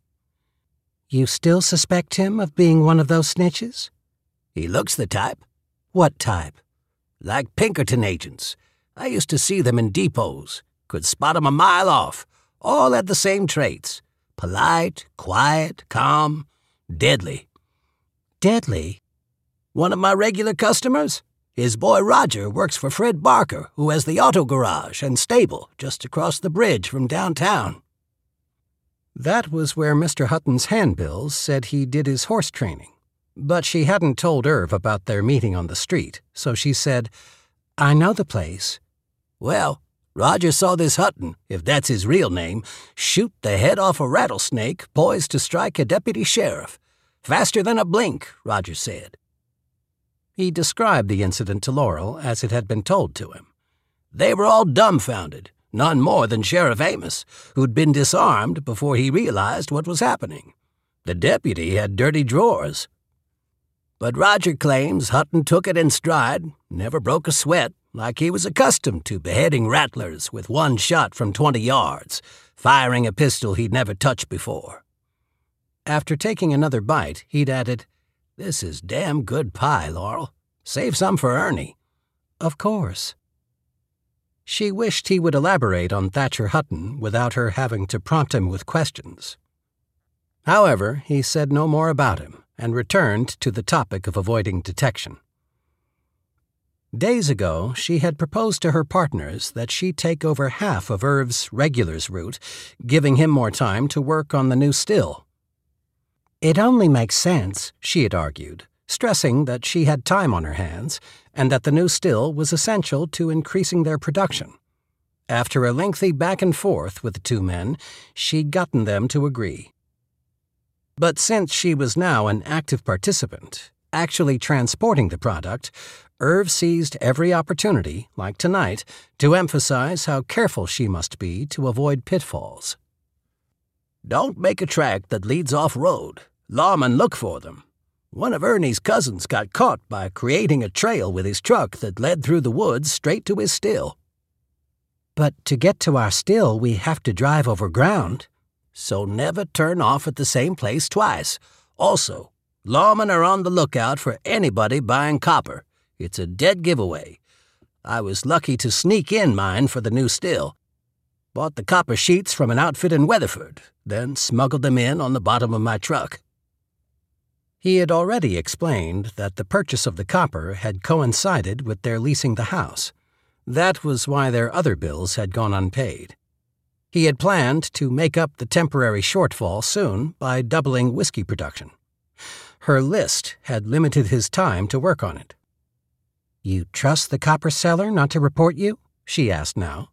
You still suspect him of being one of those snitches? He looks the type. What type? Like Pinkerton agents. I used to see them in depots. Could spot 'em a mile off. All had the same traits. Polite, quiet, calm, deadly. Deadly? One of my regular customers? His boy Roger works for Fred Barker, who has the auto garage and stable just across the bridge from downtown. That was where Mister Hutton's handbills said he did his horse training. But she hadn't told Irv about their meeting on the street, so she said, "I know the place." Well, Roger saw this Hutton, if that's his real name, shoot the head off a rattlesnake poised to strike a deputy sheriff. Faster than a blink, Roger said. He described the incident to Laurel as it had been told to him. They were all dumbfounded, none more than Sheriff Amos, who'd been disarmed before he realized what was happening. The deputy had dirty drawers. But Roger claims Hutton took it in stride, never broke a sweat, like he was accustomed to beheading rattlers with one shot from twenty yards, firing a pistol he'd never touched before. After taking another bite, he'd added, "This is damn good pie, Laurel. Save some for Ernie." "Of course." She wished he would elaborate on Thatcher Hutton without her having to prompt him with questions. However, he said no more about him and returned to the topic of avoiding detection. Days ago, she had proposed to her partners that she take over half of Irv's regulars route, giving him more time to work on the new still. It only makes sense, she had argued, stressing that she had time on her hands and that the new still was essential to increasing their production. After a lengthy back and forth with the two men, she'd gotten them to agree. But since she was now an active participant, actually transporting the product, Irv seized every opportunity, like tonight, to emphasize how careful she must be to avoid pitfalls. "Don't make a track that leads off-road. Lawmen look for them. One of Ernie's cousins got caught by creating a trail with his truck that led through the woods straight to his still." "But to get to our still, we have to drive over ground." "So never turn off at the same place twice. Also, lawmen are on the lookout for anybody buying copper. It's a dead giveaway. I was lucky to sneak in mine for the new still. Bought the copper sheets from an outfit in Weatherford, then smuggled them in on the bottom of my truck." He had already explained that the purchase of the copper had coincided with their leasing the house. That was why their other bills had gone unpaid. He had planned to make up the temporary shortfall soon by doubling whiskey production. Her list had limited his time to work on it. "You trust the copper seller not to report you?" she asked now.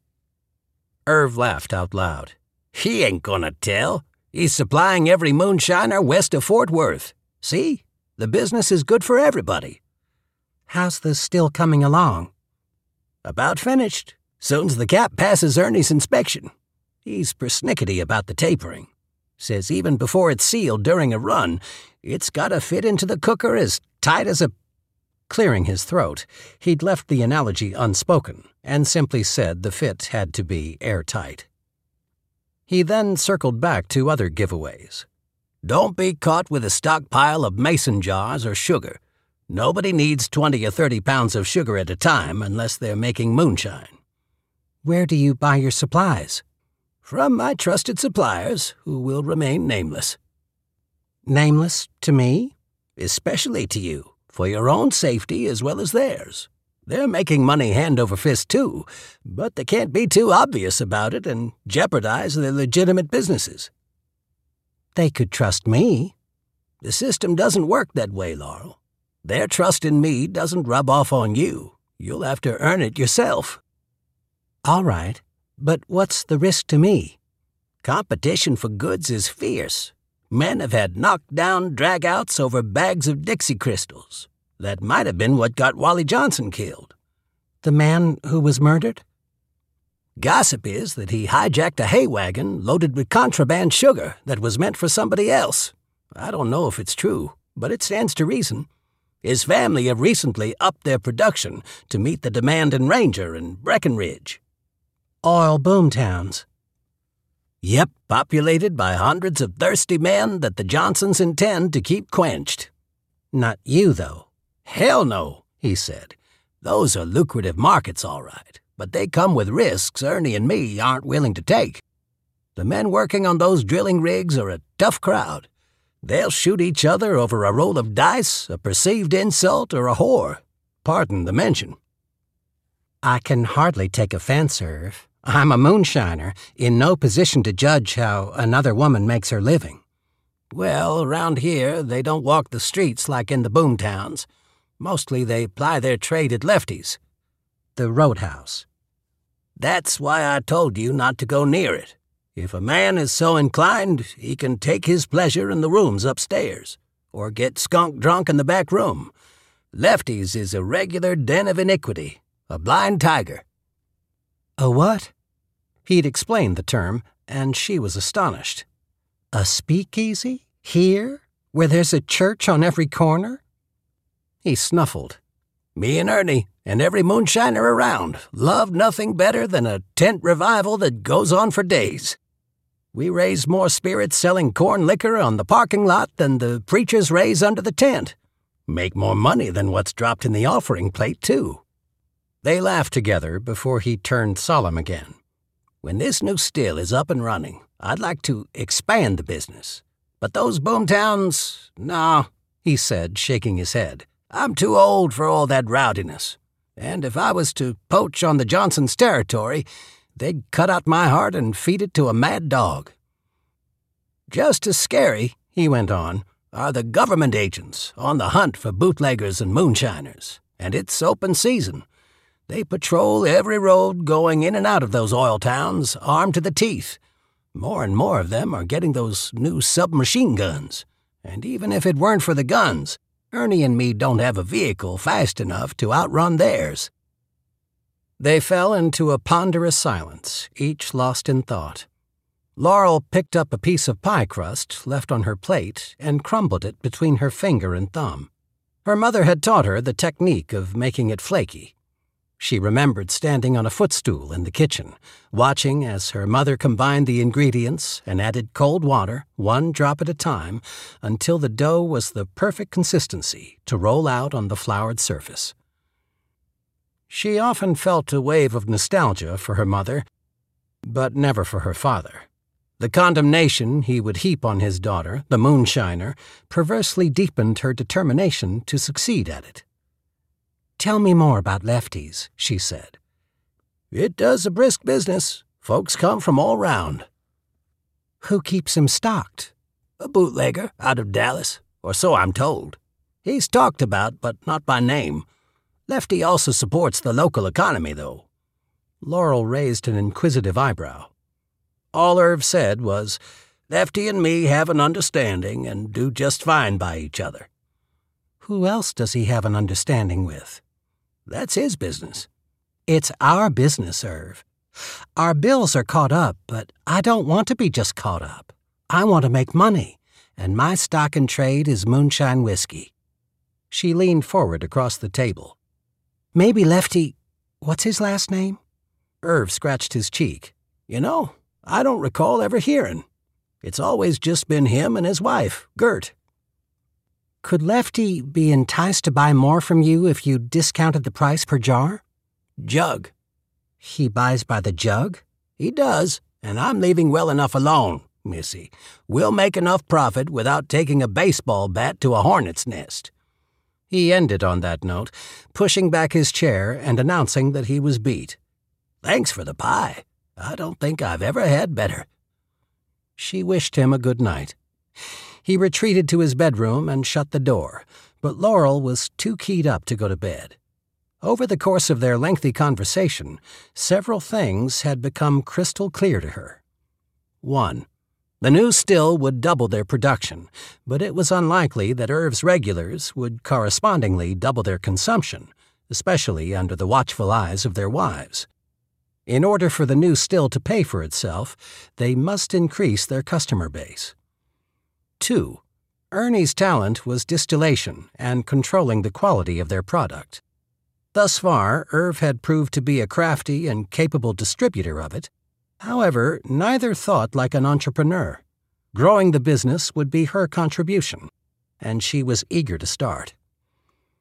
Irv laughed out loud. "He ain't gonna tell. He's supplying every moonshiner west of Fort Worth. See? The business is good for everybody." "How's the still coming along?" "About finished. Soon's the cap passes Ernie's inspection. He's persnickety about the tapering. Says even before it's sealed during a run, it's gotta fit into the cooker as tight as a—" Clearing his throat, he'd left the analogy unspoken and simply said the fit had to be airtight. He then circled back to other giveaways. "Don't be caught with a stockpile of mason jars or sugar. Nobody needs twenty or thirty pounds of sugar at a time unless they're making moonshine." "Where do you buy your supplies?" "From my trusted suppliers, who will remain nameless." "Nameless to me?" "Especially to you, for your own safety as well as theirs. They're making money hand over fist too, but they can't be too obvious about it and jeopardize their legitimate businesses." "They could trust me." "The system doesn't work that way, Laurel. Their trust in me doesn't rub off on you. You'll have to earn it yourself." "All right, but what's the risk to me?" "Competition for goods is fierce. Men have had knockdown dragouts over bags of Dixie crystals. That might have been what got Wally Johnson killed." "The man who was murdered?" "Gossip is that he hijacked a hay wagon loaded with contraband sugar that was meant for somebody else. I don't know if it's true, but it stands to reason. His family have recently upped their production to meet the demand in Ranger and Breckenridge." "Oil boom towns." "Yep, populated by hundreds of thirsty men that the Johnsons intend to keep quenched." "Not you, though." "Hell no," he said. "Those are lucrative markets, all right. but they come with risks Ernie and me aren't willing to take. The men working on those drilling rigs are a tough crowd. They'll shoot each other over a roll of dice, a perceived insult, or a whore. Pardon the mention. I can hardly take offense, Irv. I'm a moonshiner, in no position to judge how another woman makes her living. Well, around here, they don't walk the streets like in the boom towns. Mostly they ply their trade at Lefty's. The roadhouse. That's why I told you not to go near it. If a man is so inclined, he can take his pleasure in the rooms upstairs, or get skunk drunk in the back room. Lefty's is a regular den of iniquity, a blind tiger. A what? He'd explained the term, and she was astonished. A speakeasy? Here? Where there's a church on every corner? He snuffled. Me and Ernie, and every moonshiner around, love nothing better than a tent revival that goes on for days. We raise more spirits selling corn liquor on the parking lot than the preachers raise under the tent. Make more money than what's dropped in the offering plate, too. They laughed together before he turned solemn again. When this new still is up and running, I'd like to expand the business. But those boomtowns, no, he said, shaking his head. I'm too old for all that rowdiness. And if I was to poach on the Johnsons' territory, they'd cut out my heart and feed it to a mad dog. Just as scary, he went on, are the government agents on the hunt for bootleggers and moonshiners. And it's open season. They patrol every road going in and out of those oil towns, armed to the teeth. More and more of them are getting those new submachine guns. And even if it weren't for the guns, Ernie and me don't have a vehicle fast enough to outrun theirs. They fell into a ponderous silence, each lost in thought. Laurel picked up a piece of pie crust left on her plate and crumbled it between her finger and thumb. Her mother had taught her the technique of making it flaky. She remembered standing on a footstool in the kitchen, watching as her mother combined the ingredients and added cold water, one drop at a time, until the dough was the perfect consistency to roll out on the floured surface. She often felt a wave of nostalgia for her mother, but never for her father. The condemnation he would heap on his daughter, the moonshiner, perversely deepened her determination to succeed at it. "Tell me more about Lefty's," she said. "It does a brisk business. Folks come from all round." "Who keeps him stocked?" "A bootlegger out of Dallas, or so I'm told. He's talked about, but not by name. Lefty also supports the local economy, though." Laurel raised an inquisitive eyebrow. All Irv said was, "Lefty and me have an understanding and do just fine by each other." "Who else does he have an understanding with?" "That's his business." "It's our business, Irv. Our bills are caught up, but I don't want to be just caught up. I want to make money, and my stock in trade is moonshine whiskey." She leaned forward across the table. "Maybe Lefty, what's his last name?" Irv scratched his cheek. "You know, I don't recall ever hearing. It's always just been him and his wife, Gert." "Could Lefty be enticed to buy more from you if you discounted the price per jar?" "Jug." "He buys by the jug?" "He does, and I'm leaving well enough alone, Missy. We'll make enough profit without taking a baseball bat to a hornet's nest." He ended on that note, pushing back his chair and announcing that he was beat. "Thanks for the pie. I don't think I've ever had better." She wished him a good night. He retreated to his bedroom and shut the door, but Laurel was too keyed up to go to bed. Over the course of their lengthy conversation, several things had become crystal clear to her. One, the new still would double their production, but it was unlikely that Irv's regulars would correspondingly double their consumption, especially under the watchful eyes of their wives. In order for the new still to pay for itself, they must increase their customer base. Two, Ernie's talent was distillation and controlling the quality of their product. Thus far, Irv had proved to be a crafty and capable distributor of it. However, neither thought like an entrepreneur. Growing the business would be her contribution, and she was eager to start.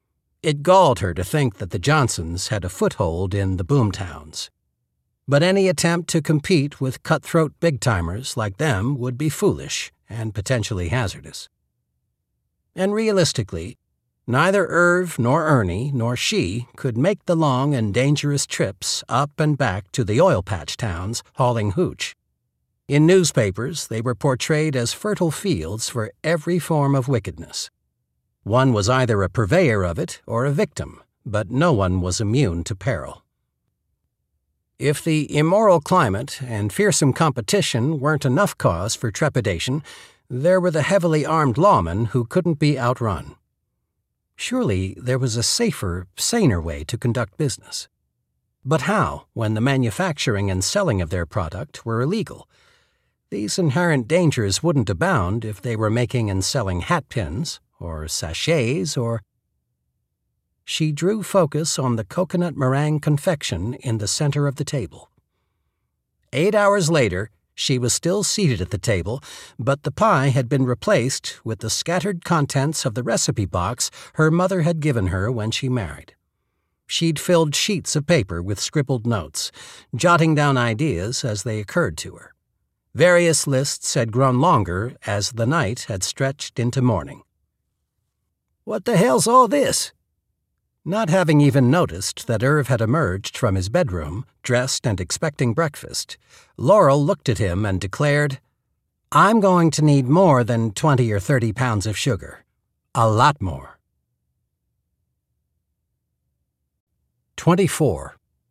It galled her to think that the Johnsons had a foothold in the boomtowns. But any attempt to compete with cutthroat big-timers like them would be foolish and potentially hazardous. And realistically, neither Irv nor Ernie nor she could make the long and dangerous trips up and back to the oil patch towns hauling hooch. In newspapers, they were portrayed as fertile fields for every form of wickedness. One was either a purveyor of it or a victim, but no one was immune to peril. If the immoral climate and fearsome competition weren't enough cause for trepidation, there were the heavily armed lawmen who couldn't be outrun. Surely there was a safer, saner way to conduct business. But how, when the manufacturing and selling of their product were illegal? These inherent dangers wouldn't abound if they were making and selling hatpins, or sachets, or... She drew focus on the coconut meringue confection in the center of the table. Eight hours later, she was still seated at the table, but the pie had been replaced with the scattered contents of the recipe box her mother had given her when she married. She'd filled sheets of paper with scribbled notes, jotting down ideas as they occurred to her. Various lists had grown longer as the night had stretched into morning. "What the hell's all this?" Not having even noticed that Irv had emerged from his bedroom, dressed and expecting breakfast, Laurel looked at him and declared, "I'm going to need more than twenty or thirty pounds of sugar. A lot more." twenty-four.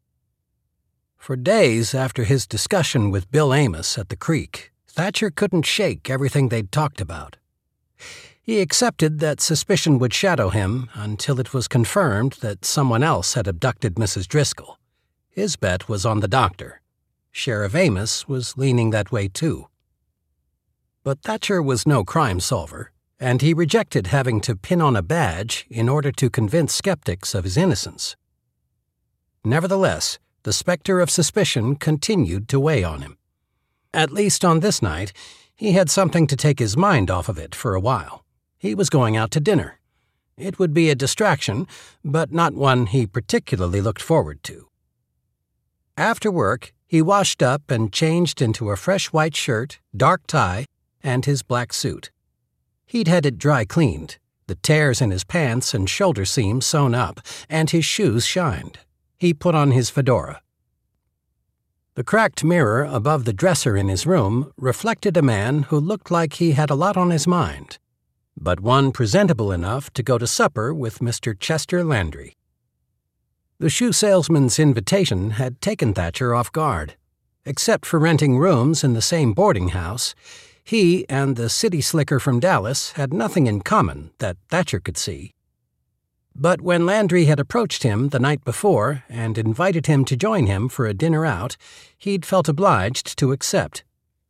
For days after his discussion with Bill Amos at the creek, Thatcher couldn't shake everything they'd talked about. He accepted that suspicion would shadow him until it was confirmed that someone else had abducted Missus Driscoll. His bet was on the doctor. Sheriff Amos was leaning that way too. But Thatcher was no crime solver, and he rejected having to pin on a badge in order to convince skeptics of his innocence. Nevertheless, the specter of suspicion continued to weigh on him. At least on this night, he had something to take his mind off of it for a while. He was going out to dinner. It would be a distraction, but not one he particularly looked forward to. After work, he washed up and changed into a fresh white shirt, dark tie, and his black suit. He'd had it dry cleaned, the tears in his pants and shoulder seams sewn up, and his shoes shined. He put on his fedora. The cracked mirror above the dresser in his room reflected a man who looked like he had a lot on his mind, but one presentable enough to go to supper with Mister Chester Landry. The shoe salesman's invitation had taken Thatcher off guard. Except for renting rooms in the same boarding house, he and the city slicker from Dallas had nothing in common that Thatcher could see. But when Landry had approached him the night before and invited him to join him for a dinner out, he'd felt obliged to accept.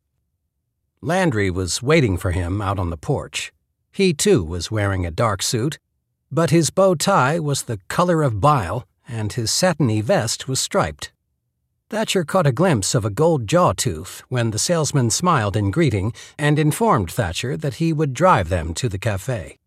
Landry was waiting for him out on the porch. He, too, was wearing a dark suit, but his bow tie was the color of bile and his satiny vest was striped. Thatcher caught a glimpse of a gold jaw tooth when the salesman smiled in greeting and informed Thatcher that he would drive them to the cafe.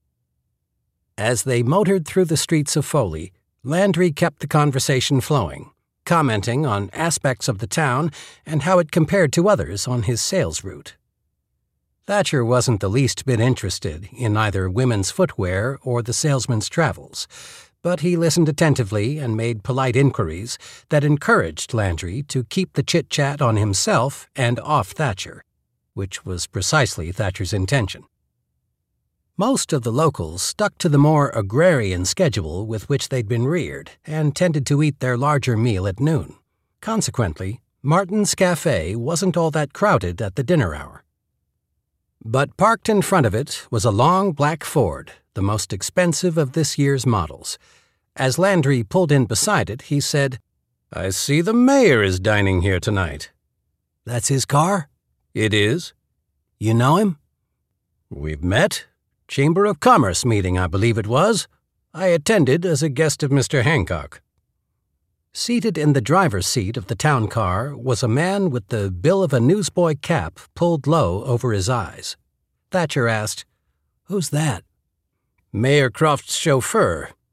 As they motored through the streets of Foley, Landry kept the conversation flowing, commenting on aspects of the town and how it compared to others on his sales route. Thatcher wasn't the least bit interested in either women's footwear or the salesman's travels, but he listened attentively and made polite inquiries that encouraged Landry to keep the chit-chat on himself and off Thatcher, which was precisely Thatcher's intention. Most of the locals stuck to the more agrarian schedule with which they'd been reared and tended to eat their larger meal at noon. Consequently, Martin's Cafe wasn't all that crowded at the dinner hour. But parked in front of it was a long black Ford, the most expensive of this year's models. As Landry pulled in beside it, he said, "I see the mayor is dining here tonight." "That's his car?" "It is." "You know him?" "We've met. Chamber of Commerce meeting, I believe it was. I attended as a guest of Mister Hancock." Seated in the driver's seat of the town car was a man with the bill of a newsboy cap pulled low over his eyes. Thatcher asked, "Who's that?" "Mayor Croft's chauffeur.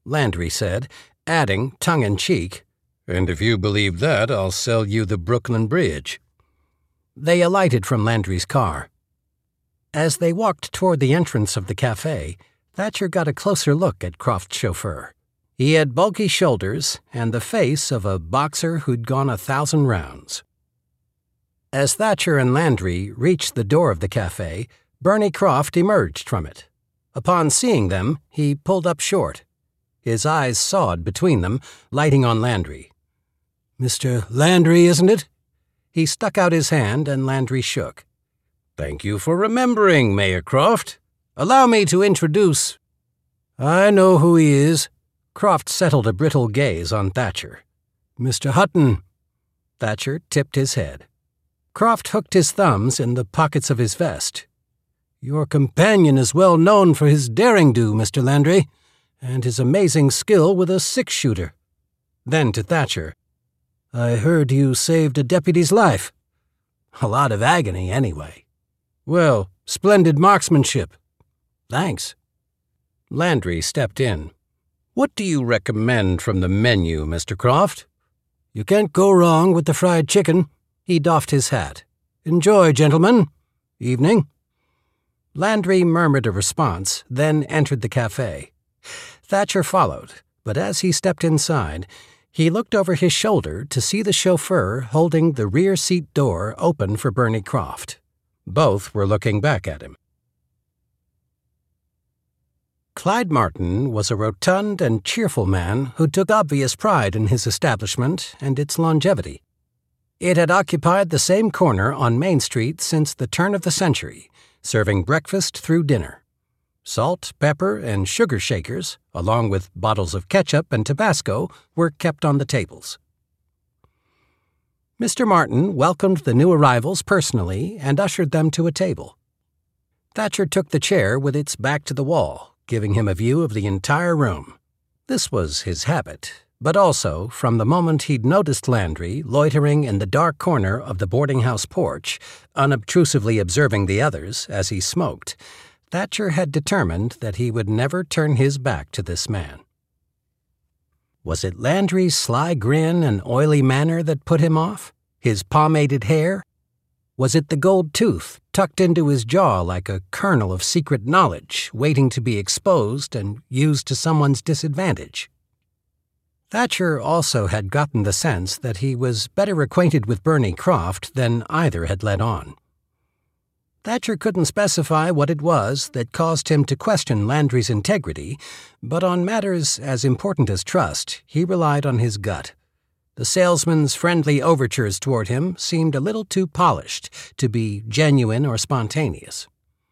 Landry said, adding, tongue-in-cheek, "And if you believe that, I'll sell you the Brooklyn Bridge." They alighted from Landry's car. As they walked toward the entrance of the cafe, Thatcher got a closer look at Croft's chauffeur. He had bulky shoulders and the face of a boxer who'd gone a thousand rounds. As Thatcher and Landry reached the door of the cafe, Bernie Croft emerged from it. Upon seeing them, he pulled up short. His eyes sawed between them, lighting on Landry. "Mister Landry, isn't it?" He stuck out his hand, and Landry shook. "Thank you for remembering, Mayor Croft. Allow me to introduce—" "I know who he is." Croft settled a brittle gaze on Thatcher. "Mister Hutton." Thatcher tipped his head. Croft hooked his thumbs in the pockets of his vest. "Your companion is well known for his daring-do, Mister Landry, and his amazing skill with a six-shooter." Then to Thatcher, "I heard you saved a deputy's life." "A lot of agony, anyway." "Well, splendid marksmanship." "Thanks." Landry stepped in. "What do you recommend from the menu, Mister Croft?" "You can't go wrong with the fried chicken." He doffed his hat. "Enjoy, gentlemen. Evening." Landry murmured a response, then entered the cafe. Thatcher followed, but as he stepped inside, he looked over his shoulder to see the chauffeur holding the rear seat door open for Bernie Croft. Both were looking back at him. Clyde Martin was a rotund and cheerful man who took obvious pride in his establishment and its longevity. It had occupied the same corner on Main Street since the turn of the century, serving breakfast through dinner. Salt, pepper, and sugar shakers, along with bottles of ketchup and Tabasco, were kept on the tables. Mister Martin welcomed the new arrivals personally and ushered them to a table. Thatcher took the chair with its back to the wall, giving him a view of the entire room. This was his habit, but also, from the moment he'd noticed Landry loitering in the dark corner of the boarding-house porch, unobtrusively observing the others as he smoked, Thatcher had determined that he would never turn his back to this man. Was it Landry's sly grin and oily manner that put him off? His pomaded hair? Was it the gold tooth tucked into his jaw like a kernel of secret knowledge waiting to be exposed and used to someone's disadvantage? Thatcher also had gotten the sense that he was better acquainted with Bernie Croft than either had let on. Thatcher couldn't specify what it was that caused him to question Landry's integrity, but on matters as important as trust, he relied on his gut. The salesman's friendly overtures toward him seemed a little too polished to be genuine or spontaneous.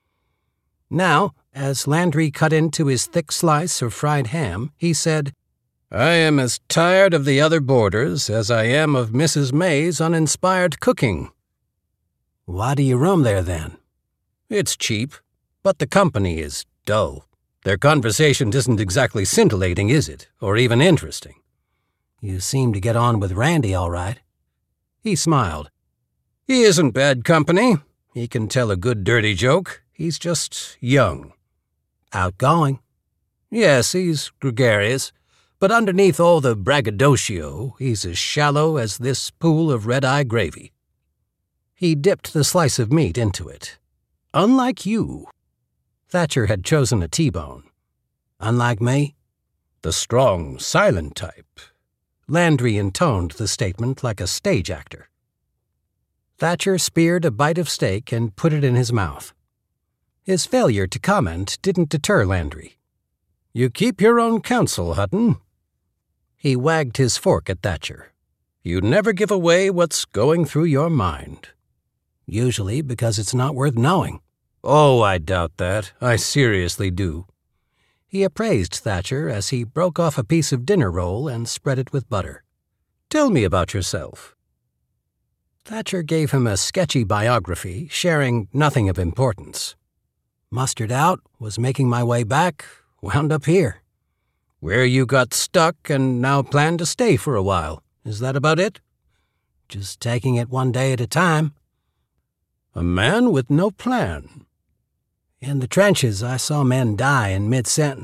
Now, as Landry cut into his thick slice of fried ham, he said, "I am as tired of the other boarders as I am of Missus May's uninspired cooking." "Why do you room there, then?" "It's cheap, but the company is dull. Their conversation isn't exactly scintillating, is it, or even interesting?" "You seem to get on with Randy all right." He smiled. "He isn't bad company. He can tell a good dirty joke. He's just young." "Outgoing." "Yes, he's gregarious. But underneath all the braggadocio, he's as shallow as this pool of red-eye gravy." He dipped the slice of meat into it. "Unlike you." Thatcher had chosen a T-bone. "Unlike me?" "The strong, silent type." Landry intoned the statement like a stage actor. Thatcher speared a bite of steak and put it in his mouth. His failure to comment didn't deter Landry. "You keep your own counsel, Hutton." He wagged his fork at Thatcher. "You never give away what's going through your mind." "Usually because it's not worth knowing." "Oh, I doubt that. I seriously do." He appraised Thatcher as he broke off a piece of dinner roll and spread it with butter. "Tell me about yourself." Thatcher gave him a sketchy biography, sharing nothing of importance. "Mustered out, was making my way back, wound up here." "Where you got stuck and now plan to stay for a while. Is that about it?" "Just taking it one day at a time." "A man with no plan." "In the trenches, I saw men die in mid-sentence,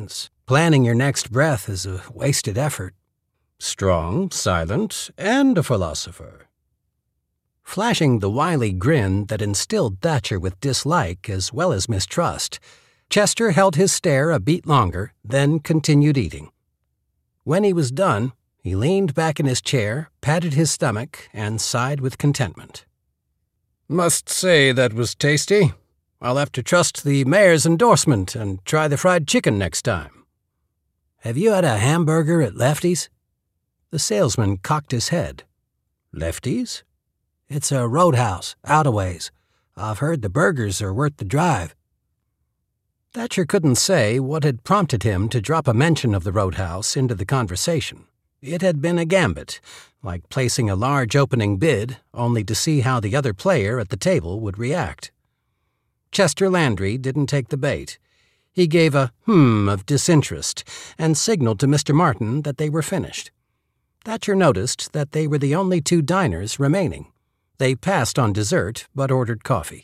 Planning your next breath is a wasted effort. Strong, silent, and a philosopher. Flashing the wily grin that instilled Thatcher with dislike as well as mistrust, Chester held his stare a beat longer, then continued eating. When he was done, he leaned back in his chair, patted his stomach, and sighed with contentment. Must say that was tasty. I'll have to trust the mayor's endorsement and try the fried chicken next time. Have you had a hamburger at Lefty's? The salesman cocked his head. Lefty's? It's a roadhouse, out a ways. I've heard the burgers are worth the drive. Thatcher couldn't say what had prompted him to drop a mention of the roadhouse into the conversation. It had been a gambit, like placing a large opening bid, only to see how the other player at the table would react. Chester Landry didn't take the bait. He gave a hmm of disinterest and signaled to Mister Martin that they were finished. Thatcher noticed that they were the only two diners remaining. They passed on dessert, but ordered coffee.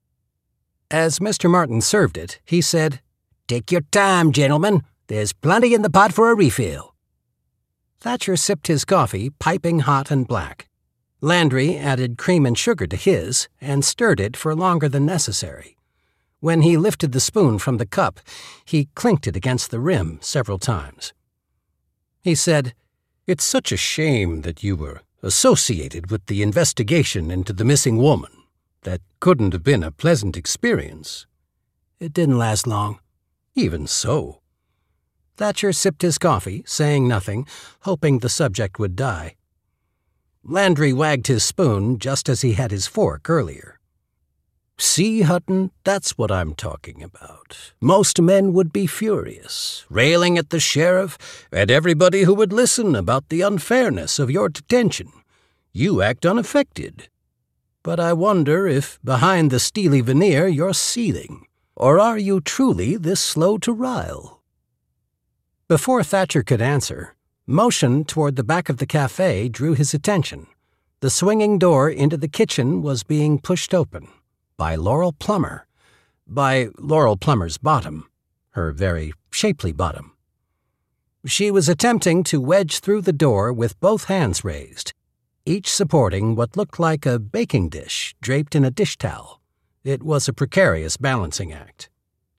As Mister Martin served it, he said, "Take your time, gentlemen. There's plenty in the pot for a refill." Thatcher sipped his coffee, piping hot and black. Landry added cream and sugar to his and stirred it for longer than necessary. When he lifted the spoon from the cup, he clinked it against the rim several times. He said, "It's such a shame that you were associated with the investigation into the missing woman. That couldn't have been a pleasant experience." "It didn't last long." "Even so." Thatcher sipped his coffee, saying nothing, hoping the subject would die. Landry wagged his spoon just as he had his fork earlier. "See, Hutton, that's what I'm talking about. Most men would be furious, railing at the sheriff, at everybody who would listen about the unfairness of your detention. You act unaffected. But I wonder if behind the steely veneer you're seething, or are you truly this slow to rile?" Before Thatcher could answer, motion toward the back of the cafe drew his attention. The swinging door into the kitchen was being pushed open by Laurel Plummer, by Laurel Plummer's bottom, her very shapely bottom. She was attempting to wedge through the door with both hands raised, each supporting what looked like a baking dish draped in a dish towel. It was a precarious balancing act.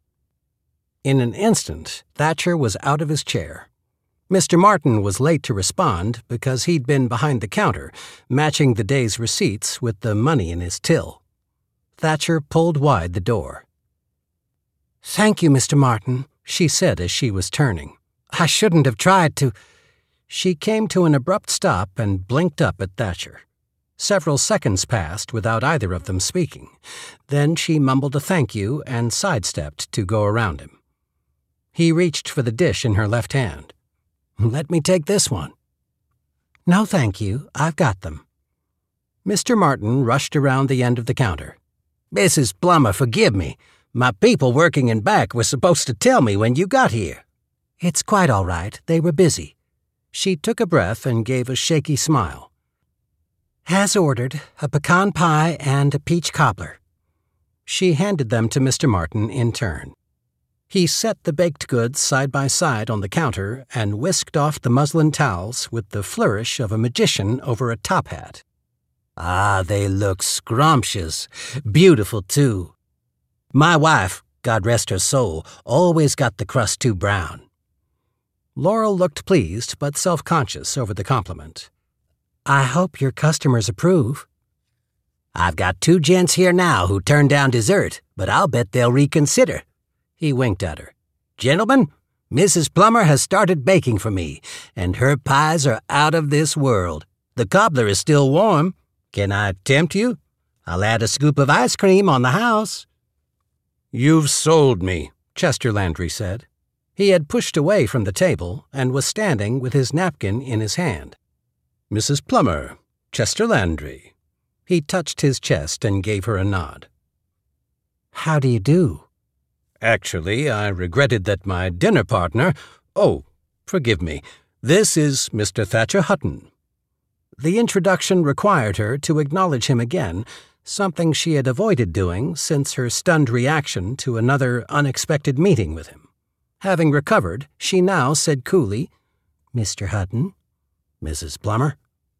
In an instant, Thatcher was out of his chair. Mister Martin was late to respond because he'd been behind the counter, matching the day's receipts with the money in his till. Thatcher pulled wide the door. "Thank you, Mister Martin," she said as she was turning. "I shouldn't have tried to—" She came to an abrupt stop and blinked up at Thatcher. Several seconds passed without either of them speaking. Then she mumbled a thank you and sidestepped to go around him. He reached for the dish in her left hand. "Let me take this one." "No, thank you. I've got them." Mister Martin rushed around the end of the counter. "Missus Plummer, forgive me. My people working in back were supposed to tell me when you got here." "It's quite all right. They were busy." She took a breath and gave a shaky smile. "As ordered, a pecan pie and a peach cobbler." She handed them to Mister Martin in turn. He set the baked goods side by side on the counter and whisked off the muslin towels with the flourish of a magician over a top hat. "Ah, they look scrumptious. Beautiful, too. My wife, God rest her soul, always got the crust too brown." Laurel looked pleased but self-conscious over the compliment. "I hope your customers approve." "I've got two gents here now who turned down dessert, but I'll bet they'll reconsider." He winked at her. "Gentlemen, Missus Plummer has started baking for me, and her pies are out of this world. The cobbler is still warm. Can I tempt you? I'll add a scoop of ice cream on the house." "You've sold me," Chester Landry said. He had pushed away from the table and was standing with his napkin in his hand. "Missus Plummer, Chester Landry." He touched his chest and gave her a nod. "How do you do?" "Actually, I regretted that my dinner partner— Oh, forgive me. This is Mister Thatcher Hutton." The introduction required her to acknowledge him again, something she had avoided doing since her stunned reaction to another unexpected meeting with him. Having recovered, she now said coolly, "Mister Hutton?" "Missus Plummer?"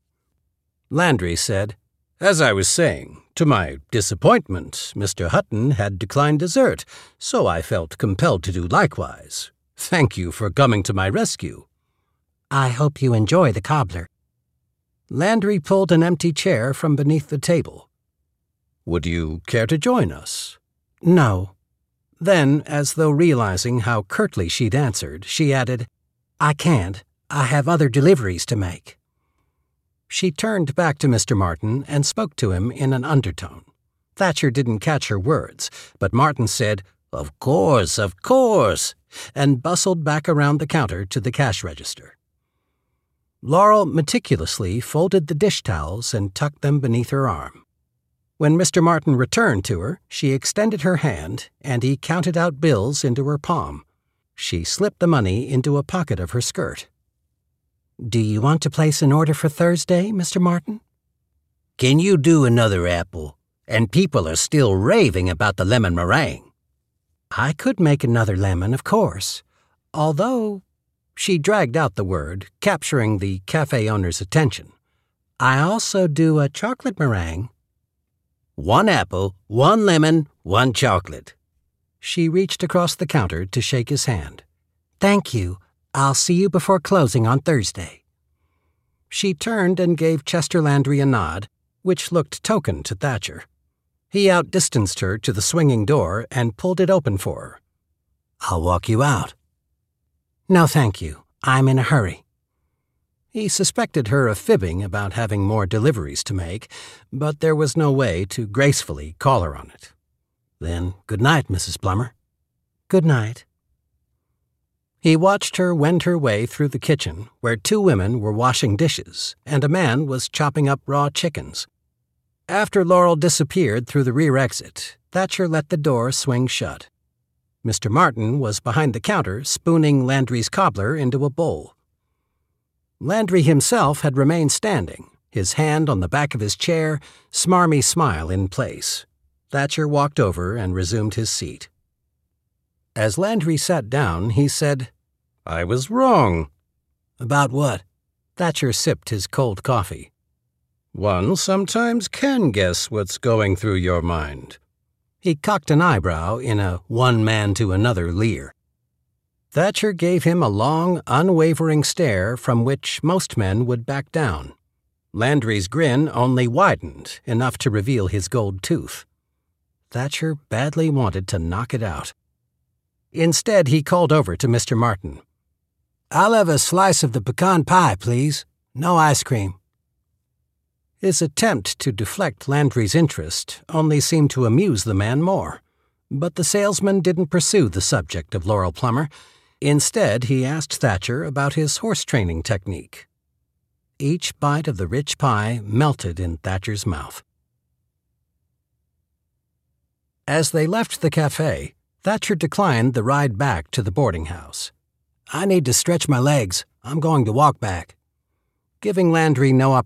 Landry said, "As I was saying, to my disappointment, Mister Hutton had declined dessert, so I felt compelled to do likewise. Thank you for coming to my rescue." "I hope you enjoy the cobbler." Landry pulled an empty chair from beneath the table. "Would you care to join us?" "No." Then, as though realizing how curtly she'd answered, she added, "I can't. I have other deliveries to make." She turned back to Mister Martin and spoke to him in an undertone. Thatcher didn't catch her words, but Martin said, "Of course, of course," and bustled back around the counter to the cash register. Laurel meticulously folded the dish towels and tucked them beneath her arm. When Mister Martin returned to her, she extended her hand, and he counted out bills into her palm. She slipped the money into a pocket of her skirt. "Do you want to place an order for Thursday, Mister Martin?" "Can you do another apple? And people are still raving about the lemon meringue." "I could make another lemon, of course. Although," she dragged out the word, capturing the cafe owner's attention, "I also do a chocolate meringue." "One apple, one lemon, one chocolate." She reached across the counter to shake his hand. "Thank you. I'll see you before closing on Thursday." She turned and gave Chester Landry a nod, which looked token to Thatcher. He outdistanced her to the swinging door and pulled it open for her. "I'll walk you out." "No, thank you. I'm in a hurry." He suspected her of fibbing about having more deliveries to make, but there was no way to gracefully call her on it. "Then good night, Missus Plummer." "Good night." He watched her wend her way through the kitchen, where two women were washing dishes, and a man was chopping up raw chickens. After Laurel disappeared through the rear exit, Thatcher let the door swing shut. Mister Martin was behind the counter spooning Landry's cobbler into a bowl. Landry himself had remained standing, his hand on the back of his chair, smarmy smile in place. Thatcher walked over and resumed his seat. As Landry sat down, he said, "I was wrong." "About what?" Thatcher sipped his cold coffee. "One sometimes can guess what's going through your mind." He cocked an eyebrow in a one-man-to-another leer. Thatcher gave him a long, unwavering stare from which most men would back down. Landry's grin only widened enough to reveal his gold tooth. Thatcher badly wanted to knock it out. Instead, he called over to Mister Martin. "I'll have a slice of the pecan pie, please. No ice cream." His attempt to deflect Landry's interest only seemed to amuse the man more, but the salesman didn't pursue the subject of Laurel Plummer. Instead, he asked Thatcher about his horse training technique. Each bite of the rich pie melted in Thatcher's mouth. As they left the cafe, Thatcher declined the ride back to the boarding house. "I need to stretch my legs. I'm going to walk back." Giving Landry no opportunity